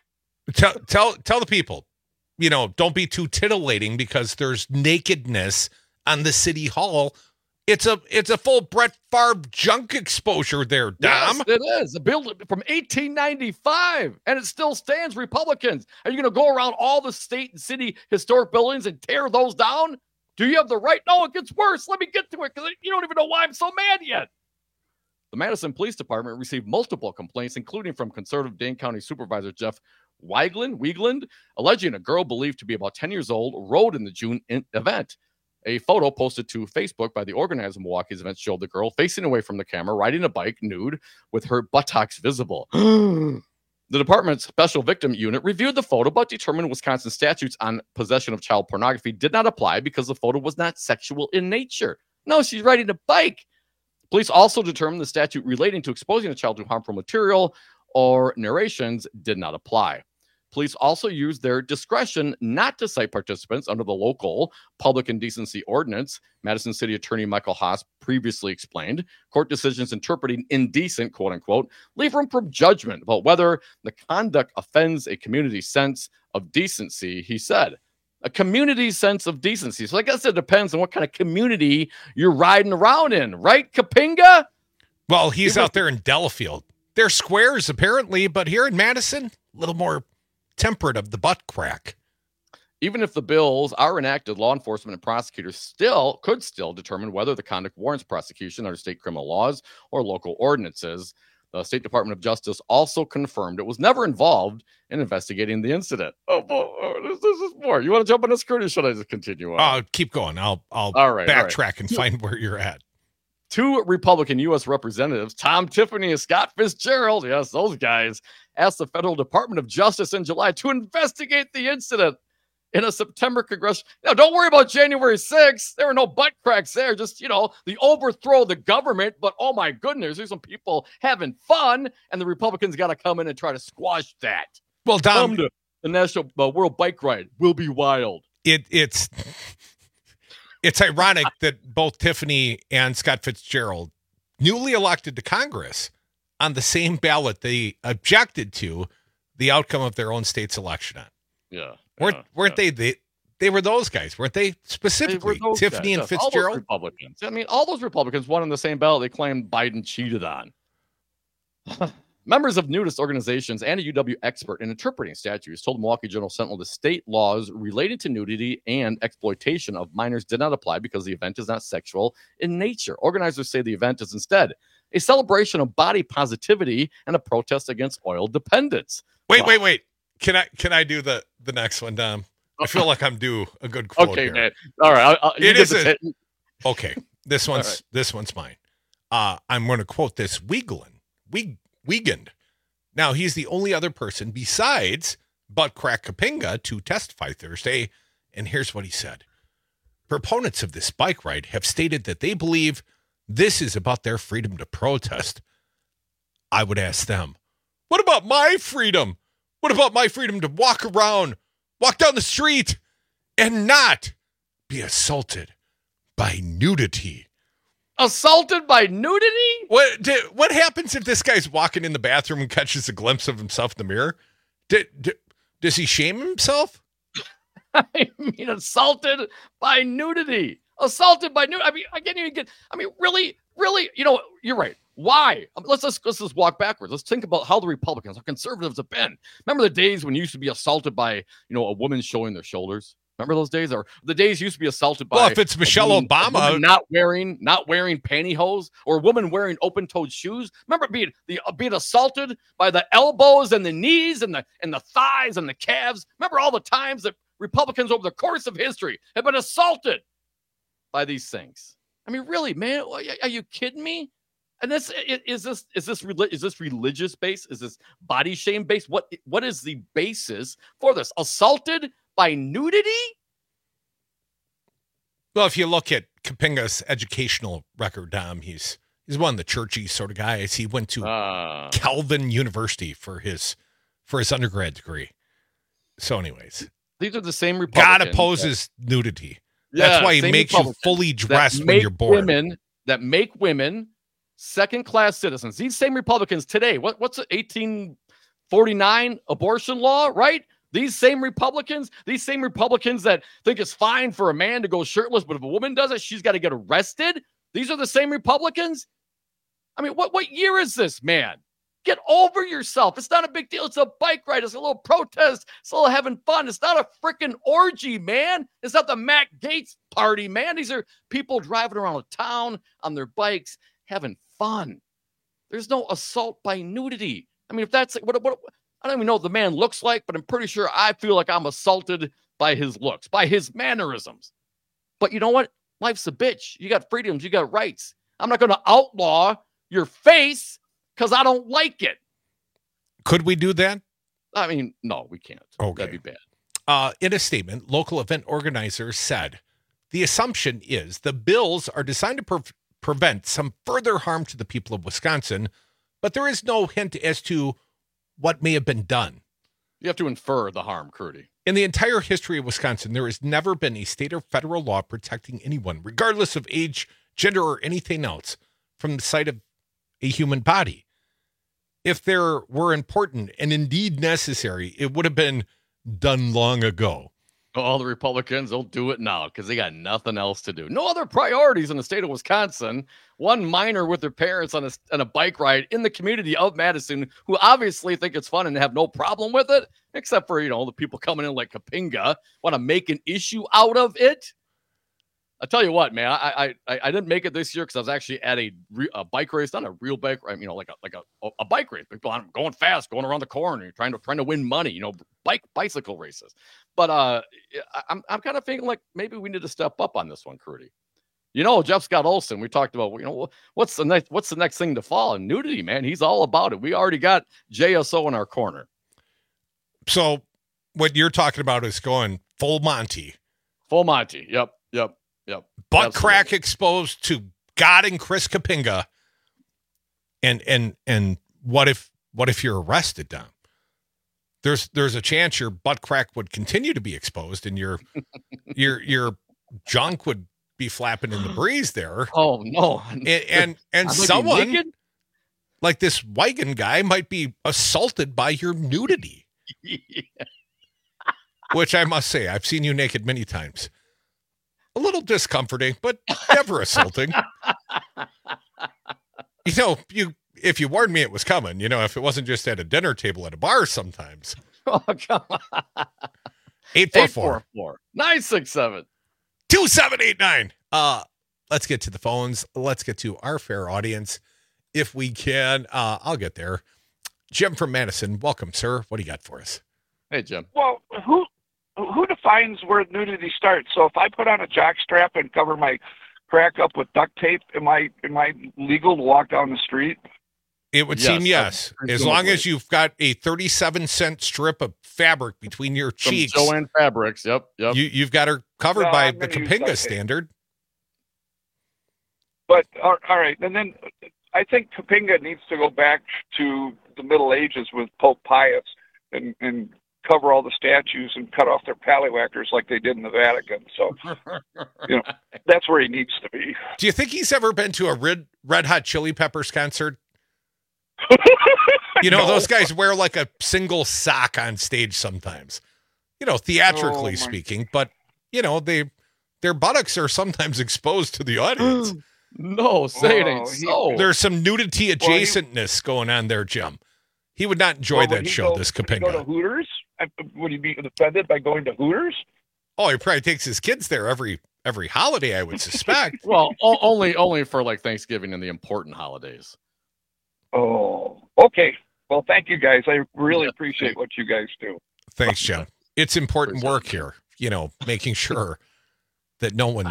tell, tell, tell the people, you know, don't be too titillating because there's nakedness on the city hall. It's a it's a full Brett Favre junk exposure there, Dom. Yes, it is. A building from eighteen ninety-five, and it still stands. Republicans, are you going to go around all the state and city historic buildings and tear those down? Do you have the right? No, it gets worse. Let me get to it because you don't even know why I'm so mad yet. The Madison Police Department received multiple complaints, including from conservative Dane County Supervisor Jeff Weigland, Weigland, alleging a girl believed to be about ten years old rode in the June in- event. A photo posted to Facebook by the organizer of Milwaukee's event showed the girl facing away from the camera, riding a bike nude with her buttocks visible. The department's special victim unit reviewed the photo, but determined Wisconsin statutes on possession of child pornography did not apply because the photo was not sexual in nature. No, she's riding a bike. Police also determined the statute relating to exposing a child to harmful material or narrations did not apply. Police also used their discretion not to cite participants under the local public indecency ordinance. Madison City Attorney Michael Haas previously explained court decisions interpreting indecent, quote unquote, leave room for judgment about whether the conduct offends a community sense of decency, he said. A community sense of decency. So I guess it depends on what kind of community you're riding around in, right, Kapinga? Well, he's he out there in Delafield. They're squares, apparently, but here in Madison, a little more temperate of the butt crack. Even if the bills are enacted, law enforcement and prosecutors still could still determine whether the conduct warrants prosecution under state criminal laws or local ordinances. The State Department of Justice also confirmed it was never involved in investigating the incident. Oh, boy, oh, this, this is more. You want to jump on this, Kurt, or should I just continue on? Uh, keep going. I'll I'll all right, backtrack all right. and find where you're at. Two Republican U S representatives, Tom Tiffany and Scott Fitzgerald, yes, those guys, asked the Federal Department of Justice in July to investigate the incident in a September congressional. Now, don't worry about January sixth. There were no butt cracks there. Just, you know, the overthrow of the government. But, oh, my goodness, there's some people having fun, and the Republicans got to come in and try to squash that. Well, Dom, come to the National uh, World Bike Ride will be wild. It, it's... It's ironic that both Tiffany and Scott Fitzgerald, newly elected to Congress, on the same ballot they objected to the outcome of their own state's election on. Yeah. Weren't yeah, weren't yeah. they, they they were those guys, weren't they? Specifically, they were Tiffany guys, and yes. Fitzgerald? All those Republicans. I mean, all those Republicans won on the same ballot they claimed Biden cheated on. Members of nudist organizations and a U W expert in interpreting statutes told the Milwaukee Journal Sentinel the state laws related to nudity and exploitation of minors did not apply because the event is not sexual in nature. Organizers say the event is instead a celebration of body positivity and a protest against oil dependence. Wait, Wow. wait, wait. Can I can I do the, the next one, Dom? I feel like I'm due a good quote Okay, here. man. All right. I'll, I'll, you It get is the a- hit. Okay, this one's right. this one's mine. Uh, I'm going to quote this Wieglin, Wieg, Wiegand. Now, he's the only other person besides Butt Crack Kapinga to testify Thursday, and here's what he said. Proponents of this bike ride have stated that they believe this is about their freedom to protest. I would ask them, what about my freedom? What about my freedom to walk around, walk down the street, and not be assaulted by nudity? Assaulted by nudity? What did, what happens if this guy's walking in the bathroom and catches a glimpse of himself in the mirror? Did, did, does he shame himself? I mean, assaulted by nudity. Assaulted by nudity. I mean, I can't even get. I mean, really, really. You know, you're right. Why? Um, Let's just let's just walk backwards. Let's think about how the Republicans, how conservatives have been. Remember the days when you used to be assaulted by, you know, a woman showing their shoulders? Remember those days? Or the days you used to be assaulted by Well, if it's a Michelle woman- a Obama- woman not wearing not wearing pantyhose, or a woman wearing open-toed shoes. Remember being the uh, being assaulted by the elbows and the knees and the and the thighs and the calves. Remember all the times that Republicans over the course of history have been assaulted by these things. I mean, really, man, are you kidding me? And this is this is this is this religious based? Is this body shame based? What what is the basis for this? Assaulted by nudity? Well, if you look at Kapinga's educational record, Dom, he's he's one of the churchy sort of guys. He went to Uh, Calvin University for his for his undergrad degree. So, anyways, these are the same God Republicans. opposes nudity. Yeah, That's why he same makes you Republicans fully that dressed when make you're bored. Women, that make women second-class citizens. These same Republicans today, what, what's it, eighteen forty-nine abortion law, right? These same Republicans, these same Republicans that think it's fine for a man to go shirtless, but if a woman does it, she's got to get arrested. These are the same Republicans. I mean, what, what year is this, man? Get over yourself. It's not a big deal. It's a bike ride. It's a little protest. It's a little having fun. It's not a freaking orgy, man. It's not the Matt Gaetz party, man. These are people driving around town on their bikes having fun. There's no assault by nudity. I mean, if that's what, what I don't even know what the man looks like, but I'm pretty sure I feel like I'm assaulted by his looks, by his mannerisms. But you know what? Life's a bitch. You got freedoms. You got rights. I'm not going to outlaw your face because I don't like it. Could we do that? I mean, no, we can't. Okay. That'd be bad. Uh, in a statement, local event organizers said, the assumption is the bills are designed to pre- prevent some further harm to the people of Wisconsin, but there is no hint as to what may have been done. You have to infer the harm, Crudy. In the entire history of Wisconsin, there has never been a state or federal law protecting anyone, regardless of age, gender, or anything else, from the sight of a human body. If there were important and indeed necessary, it would have been done long ago. All the Republicans, they'll do it now because they got nothing else to do. No other priorities in the state of Wisconsin. One minor with their parents on a, on a bike ride in the community of Madison who obviously think it's fun and have no problem with it, except for, you know, the people coming in like Kapinga want to make an issue out of it. I tell you what, man, I I I didn't make it this year because I was actually at a, re, a bike race, not a real bike race, you know, like a like a, a bike race. People are going fast, going around the corner, trying to trying to win money, you know, bike bicycle races. But uh, I'm I'm kind of thinking like maybe we need to step up on this one, Crudy. You know, Jeff Scott Olson, we talked about, you know, what's the next what's the next thing to fall? And nudity, man, he's all about it. We already got J S O in our corner. So what you're talking about is going full Monty. Full Monty. Yep. Yep. Yep. Butt Absolutely. crack exposed to God and Chris Kapinga. And and and what if what if you're arrested, Dom? There's there's a chance your butt crack would continue to be exposed and your your your junk would be flapping in the breeze there. Oh no. And and, and I might be someone naked? like this Wigan guy might be assaulted by your nudity. Yeah. Which I must say, I've seen you naked many times. A little discomforting, but never assaulting. You know, you if you warned me it was coming, you know, if it wasn't just at a dinner table at a bar sometimes. Oh, come on. eight four four, nine six seven, two seven eight nine. Uh, let's get to the phones. Let's get to our fair audience if we can. Uh, I'll get there. Jim from Madison, welcome, sir. What do you got for us? Hey, Jim. Well, who who defines where nudity starts? So if I put on a jock strap and cover my crack up with duct tape, am I am I legal to walk down the street? It would Yes, seem yes, uh, as long as you've got a thirty-seven cent strip of fabric between your From cheeks. Joanne Fabrics, yep, yep. You, you've got her covered No, by I'm the gonna use Kapinga duct tape. standard. But all all right, and then I think Kapinga needs to go back to the Middle Ages with Pope Pius and, and cover all the statues and cut off their pallywhackers like they did in the Vatican. So, you know, that's where he needs to be. Do you think he's ever been to a Red, Red Hot Chili Peppers concert? You know, No. those guys wear like a single sock on stage sometimes, you know, theatrically Oh, my- speaking, but, you know, they their buttocks are sometimes exposed to the audience. No, say it Oh, ain't he- so. There's some nudity Well, he- adjacentness going on there, Jim. He would not enjoy Well, would that he show, go- this would he go to Kapinga. Hooters? I- Would he be offended by going to Hooters? Oh, he probably takes his kids there every every holiday, I would suspect. Well, o- only only for like Thanksgiving and the important holidays. Oh, okay. Well, thank you guys. I really appreciate what you guys do. Thanks, Jim. It's important work here, you know, making sure that no one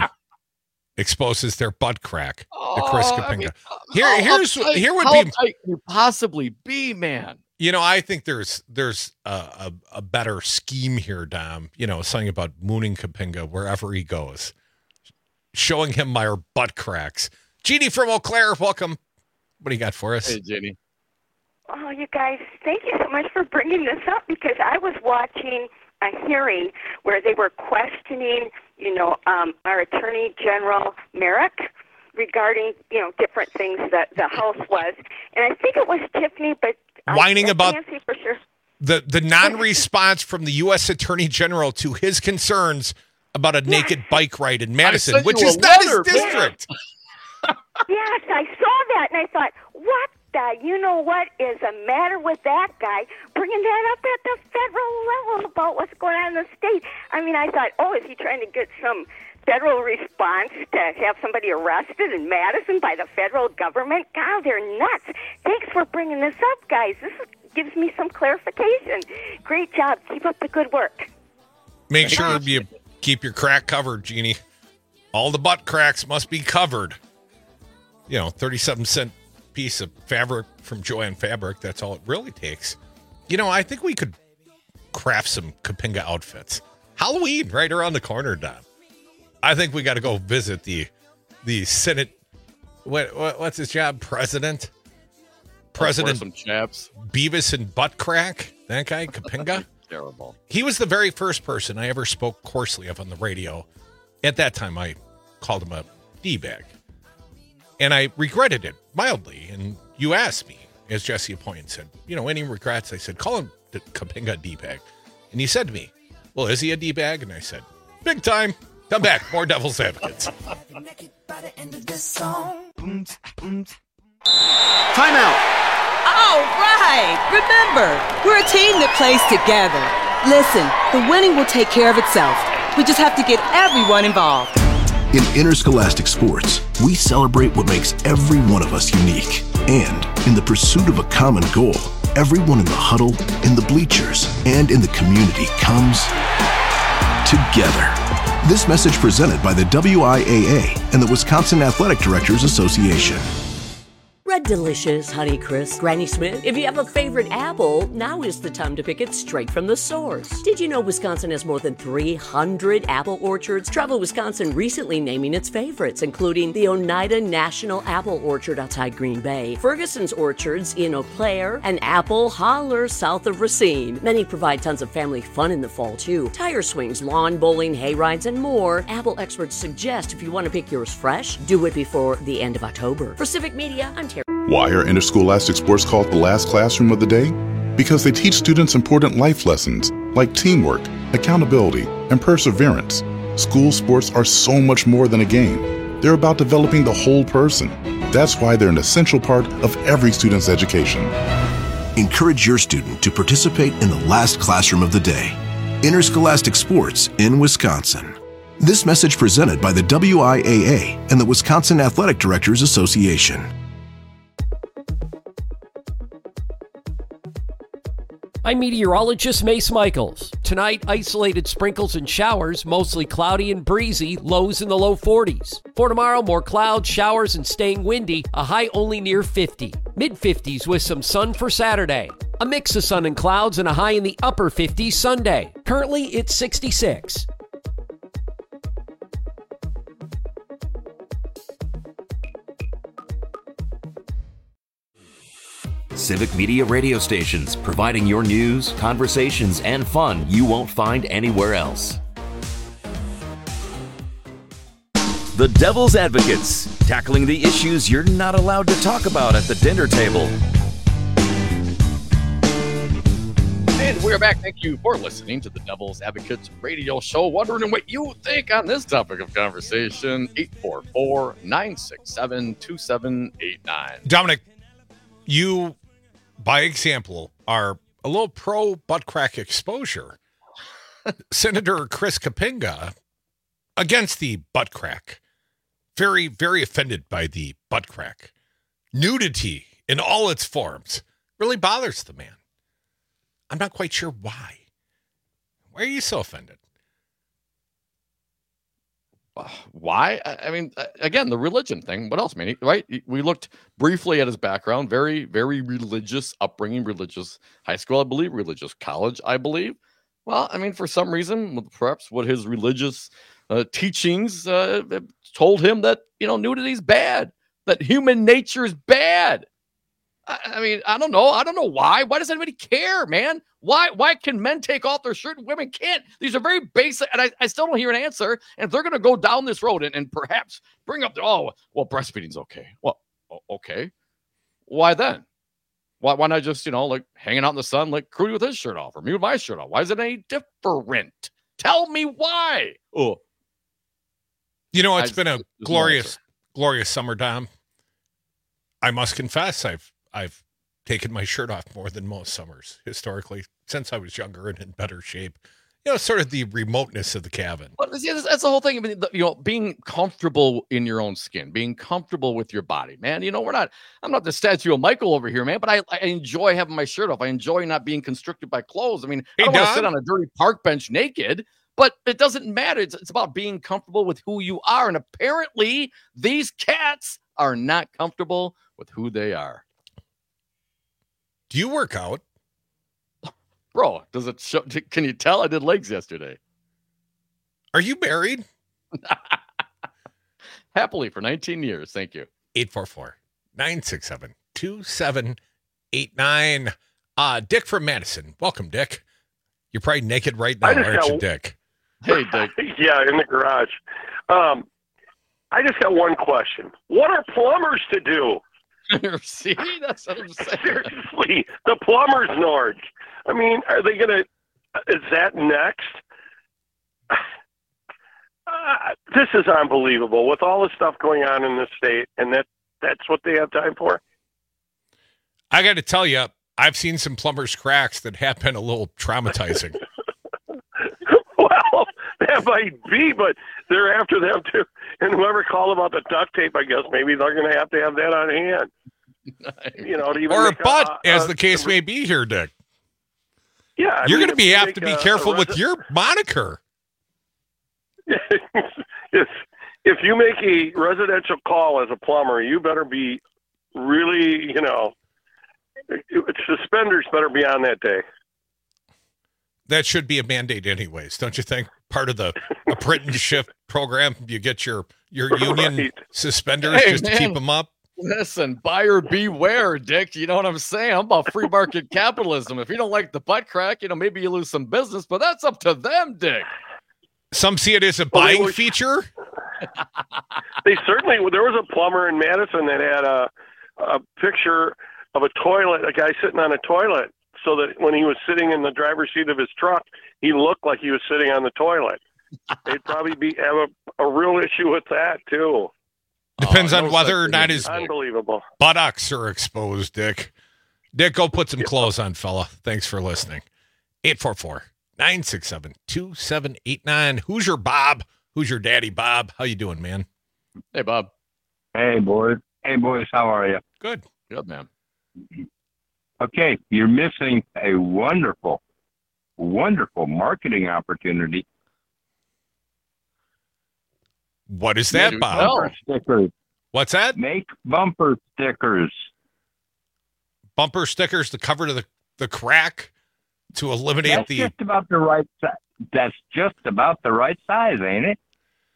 exposes their butt crack to Chris Oh, Kapinga. I mean, here, how here's uptight- here would how be uptight can you possibly be, man. You know, I think there's there's a, a, a better scheme here, Dom. You know, something about mooning Kapinga wherever he goes, showing him my butt cracks. Jeannie from Eau Claire, welcome. What do you got for us? Hey, Jeannie. Oh, you guys, thank you so much for bringing this up because I was watching a hearing where they were questioning, you know, um, our Attorney General Merrick regarding, you know, different things that the House was. And I think it was Tiffany, but Whining I, I about- can't say for sure. The the non-response from the U S Attorney General to his concerns about a naked bike ride in Madison, sent which you a is not his letter, man. district. Yes, I saw that, and I thought, what the, you know what is the matter with that guy bringing that up at the federal level about what's going on in the state? I mean, I thought, oh, is he trying to get some federal response to have somebody arrested in Madison by the federal government? God, they're nuts. Thanks for bringing this up, guys. This is, gives me some clarification. Great job. Keep up the good work. Make sure you keep your crack covered, Jeannie. All the butt cracks must be covered. You know, thirty-seven cent piece of fabric from Joanne Fabric. That's all it really takes. You know, I think we could craft some Kapinga outfits. Halloween right around the corner, Don. I think we got to go visit the the Senate. What, what what's his job? President. President some chaps. Beavis and Butt Crack. That guy, Kapinga. Terrible. He was the very first person I ever spoke coarsely of on the radio. At that time, I called him a D-bag. And I regretted it mildly. And you asked me, as Jesse Appoint said, you know, any regrets? I said, call him the Kapinga a D-bag. And he said to me, well, is he a D-bag? And I said, big time. Come back. More Devil's Advocates. Timeout. All right. Remember, we're a team that plays together. Listen, the winning will take care of itself. We just have to get everyone involved. In interscholastic sports, we celebrate what makes every one of us unique. And in the pursuit of a common goal, everyone in the huddle, in the bleachers, and in the community comes together. This message presented by the W I A A and the Wisconsin Athletic Directors Association. Red Delicious, Honeycrisp, Granny Smith. If you have a favorite apple, now is the time to pick it straight from the source. Did you know Wisconsin has more than three hundred apple orchards? Travel Wisconsin recently naming its favorites, including the Oneida National Apple Orchard outside Green Bay, Ferguson's Orchards in Eau Claire, and Apple Holler south of Racine. Many provide tons of family fun in the fall, too. Tire swings, lawn bowling, hay rides, and more. Apple experts suggest if you want to pick yours fresh, do it before the end of October. For Civic Media, I'm Terry. Why are interscholastic sports called the last classroom of the day? Because they teach students important life lessons like teamwork, accountability, and perseverance. School sports are so much more than a game. They're about developing the whole person. That's why they're an essential part of every student's education. Encourage your student to participate in the last classroom of the day. Interscholastic Sports in Wisconsin. This message presented by the W I A A and the Wisconsin Athletic Directors Association. I'm meteorologist Mace Michaels. Tonight, isolated sprinkles and showers, mostly cloudy and breezy, lows in the low forties. For tomorrow, more clouds, showers, and staying windy, a high only near fifty. mid fifties with some sun for Saturday. A mix of sun and clouds and a high in the upper fifties Sunday. Currently, it's sixty-six. Civic Media radio stations, providing your news, conversations, and fun you won't find anywhere else. The Devil's Advocates, tackling the issues you're not allowed to talk about at the dinner table. And we're back. Thank you for listening to the Devil's Advocates radio show. Wondering what you think on this topic of conversation. eight four four, nine six seven, two seven eight nine. Dominic, you, by example, are a little pro butt crack exposure. Senator Chris Kapinga against the butt crack. Very, very offended by the butt crack. Nudity in all its forms really bothers the man. I'm not quite sure why. Why are you so offended? Why? I mean, again, the religion thing. What else, man? Right? We looked briefly at his background. Very, very religious upbringing, religious high school, I believe, religious college, I believe. Well, I mean, for some reason, perhaps what his religious uh, teachings uh, told him that, you know, nudity is bad, that human nature is bad. I, I mean, I don't know. I don't know why. Why does anybody care, man? Why Why can men take off their shirt and women can't? These are very basic, and I, I still don't hear an answer. And if they're going to go down this road and, and perhaps bring up, the, oh, well, breastfeeding's okay. Well, okay. Why then? Why, why not just, you know, like hanging out in the sun, like Crudy with his shirt off or me with my shirt off? Why is it any different? Tell me why. Oh, You know, it's I, been a glorious, no glorious summer, Dom. I must confess, I've I've taken my shirt off more than most summers historically since I was younger and in better shape. You know, sort of the remoteness of the cabin. Well, yeah, that's, that's the whole thing. I mean, the, you know, being comfortable in your own skin, being comfortable with your body, man. You know, we're not. I'm not the statue of Michael over here, man. But I, I enjoy having my shirt off. I enjoy not being constricted by clothes. I mean, hey, I don't want to Don? sit on a dirty park bench naked. But it doesn't matter. It's, it's about being comfortable with who you are. And apparently, these cats are not comfortable with who they are. Do you work out? Bro, does it show? Can you tell I did legs yesterday? Are you married? Happily for nineteen years. Thank you. eight four four, nine six seven, two seven eight nine. Uh, Dick from Madison. Welcome, Dick. You're probably naked right now, aren't got, you, Dick? Hey, Dick. Yeah, in the garage. Um, I just got one question. What are plumbers to do? See, that's what I'm saying. Seriously, the plumbers, Nord. I mean, are they going to, is that next? Uh, this is unbelievable with all the stuff going on in this state, and that that's what they have time for. I got to tell you, I've seen some plumbers' cracks that have been a little traumatizing. Well, that might be, but they're after them too. And whoever called about the duct tape, I guess maybe they're going to have to have that on hand. You know, to even or a make butt, a, as a, the case a, may be here, Dick. Yeah, I you're mean, going to be have make to be a, careful a with resi- your moniker. if if you make a residential call as a plumber, you better be really, you know, suspenders better be on that day. That should be a mandate anyways, don't you think? Part of the apprenticeship program, you get your, your union Right. suspenders Hey, just man. to keep them up. Listen, buyer beware, Dick. You know what I'm saying? I'm about free market capitalism. If you don't like the butt crack, you know, maybe you lose some business, but that's up to them, Dick. Some see it as a Well, they buying were- feature. They certainly, there was a plumber in Madison that had a, a picture of a toilet, a guy sitting on a toilet, so that when he was sitting in the driver's seat of his truck, he looked like he was sitting on the toilet. They'd probably be have a, a real issue with that too. Depends Oh, on no whether or such not thing his as Dick. Unbelievable. buttocks are exposed, Dick. Dick, go put some clothes on, fella. Thanks for listening. eight four four, nine six seven, two seven eight nine. Who's your Bob? Who's your daddy, Bob? How you doing, man? Hey, Bob. Hey, boys. Hey, boys. How are you? Good. Good, man. Okay, you're missing a wonderful, wonderful marketing opportunity. What is that, Make Bob? Bumper stickers. What's that? Make bumper stickers. Bumper stickers to cover to the, the crack to eliminate That's the... just about the right size. That's just about the right size, ain't it?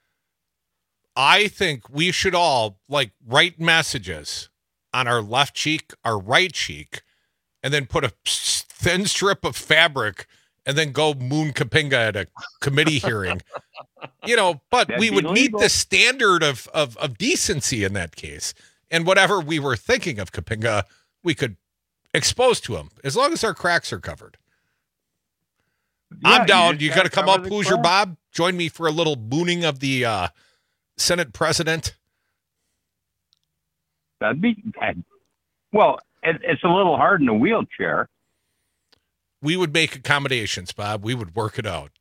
I think we should all, like, write messages on our left cheek, our right cheek, and then put a thin strip of fabric and then go moon Kapinga at a committee hearing. You know, but That'd we be would meet legal. the standard of, of, of decency in that case. And whatever we were thinking of Kapinga, we could expose to him, as long as our cracks are covered. Yeah, I'm down. just You, gotta got to come cover up. the Who's your crack. Bob? Join me for a little mooning of the uh, Senate president. That'd be well. It, it's a little hard in a wheelchair. We would make accommodations, Bob. We would work it out.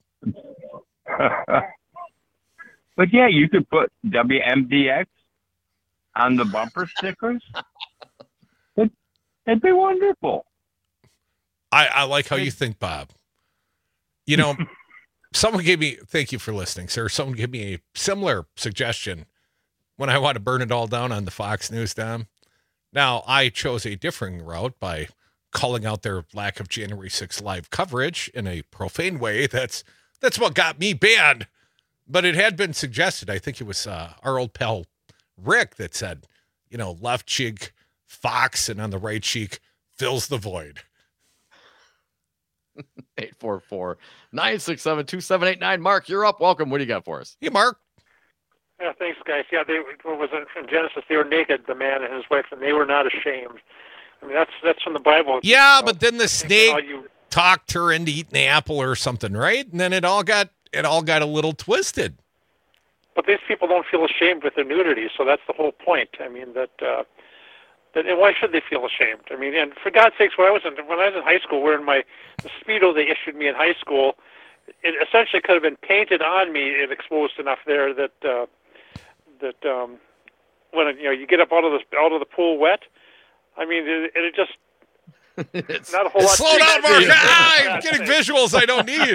But yeah, you could put W M D X on the bumper stickers. It, it'd be wonderful. I, I like how you think, Bob. You know, someone gave me, thank you for listening, sir. Someone gave me a similar suggestion when I want to burn it all down on the Fox News, Dom. Now, I chose a differing route by calling out their lack of January sixth live coverage in a profane way. That's that's what got me banned. But it had been suggested. I think it was uh, our old pal Rick that said, you know, left cheek Fox and on the right cheek fills the void. eight four four, nine six seven, two seven eight nine. Mark, you're up. Welcome. What do you got for us? Hey, Mark. Yeah, thanks, guys. Yeah, they what was it from Genesis? They were naked, the man and his wife, and they were not ashamed. I mean, that's that's from the Bible. Yeah, You know, but then the how snake you- talked her into eating the apple or something, right? And then it all got it all got a little twisted. But these people don't feel ashamed with their nudity, so that's the whole point. I mean that. Uh, that and why should they feel ashamed? I mean, and for God's sakes, when I was in when I was in high school, wearing my the Speedo they issued me in high school, it essentially could have been painted on me and exposed enough there that uh, that um, when you know you get up out of the out of the pool wet. I mean, it, it just it's, not a whole lot. Slow down, Mark. Ah, I'm getting visuals I don't need.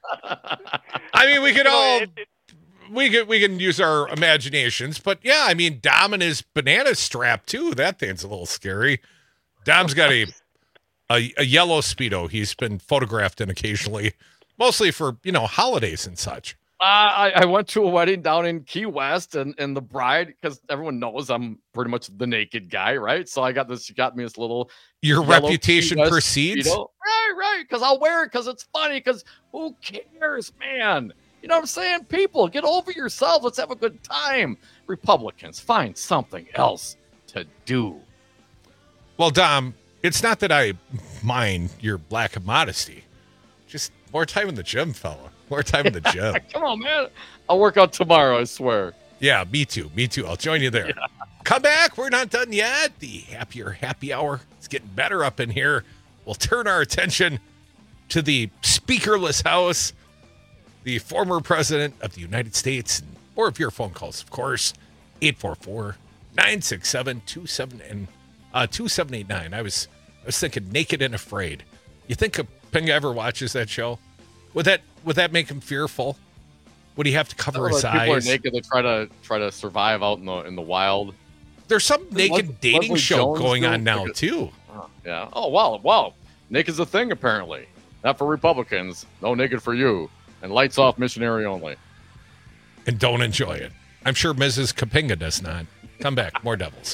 I mean, we could You know, all it- it- we could we can use our imaginations, but yeah, I mean, Dom and his banana strap too. That thing's a little scary. Dom's got a a, a yellow Speedo. He's been photographed in occasionally, mostly for you know holidays and such. Uh, I, I went to a wedding down in Key West, and, and the bride, because everyone knows I'm pretty much the naked guy, right? So I got this, she got me this little. Your yellow reputation Key West precedes? Speedo. Right, right, because I'll wear it because it's funny, because who cares, man? You know what I'm saying? People, get over yourselves. Let's have a good time. Republicans, find something else to do. Well, Dom, it's not that I mind your lack of modesty. Just more time in the gym, fella. More time in the gym. Come on, man. I'll work out tomorrow, I swear. Yeah, me too. Me too. I'll join you there. Yeah. Come back. We're not done yet. The happier happy hour is getting better up in here. We'll turn our attention to the speakerless house, the former president of the United States, and more of your phone calls, of course. eight four four, nine six seven, two seven eight nine. I was I was thinking Naked and Afraid. You think Kapinga ever watches that show? Would that would that make him fearful? Would he have to cover his People eyes? are naked. They try to try to survive out in the in the wild. There's some naked Les- dating Leslie show Jones going doing- on now too. Oh, yeah. Oh wow, wow. Naked's a thing apparently. Not for Republicans. No naked for you. And lights off, missionary only. And don't enjoy it. I'm sure Missus Kapinga does not. Come back. More Devils.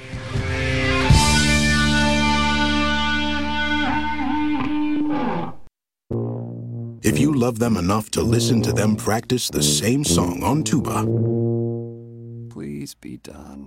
If you love them enough to listen to them practice the same song on tuba, Please be done.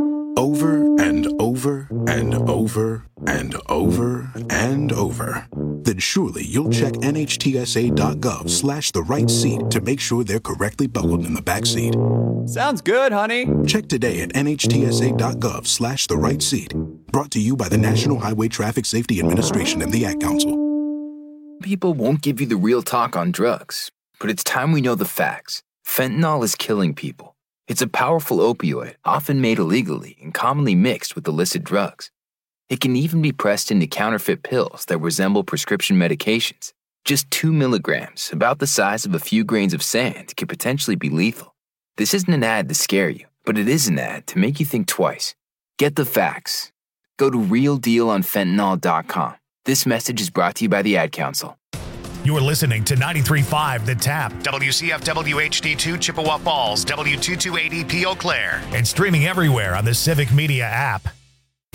over and over and over and over and over, then surely you'll check nhtsa.gov slash the right seat to make sure they're correctly buckled in the back seat. Sounds good, honey. Check today at nhtsa.gov slash the right seat. Brought to you by the National Highway Traffic Safety Administration and the Ad Council. People won't give you the real talk on drugs, but it's time we know the facts. Fentanyl is killing people. It's a powerful opioid, often made illegally and commonly mixed with illicit drugs. It can even be pressed into counterfeit pills that resemble prescription medications. Just two milligrams, about the size of a few grains of sand, can potentially be lethal. This isn't an ad to scare you, but it is an ad to make you think twice. Get the facts. Go to real deal on fentanyl dot com. This message is brought to you by the Ad Council. You're listening to ninety-three point five The Tap, W C F W H D two Chippewa Falls, W two two eight E P Eau Claire, and streaming everywhere on the Civic Media app.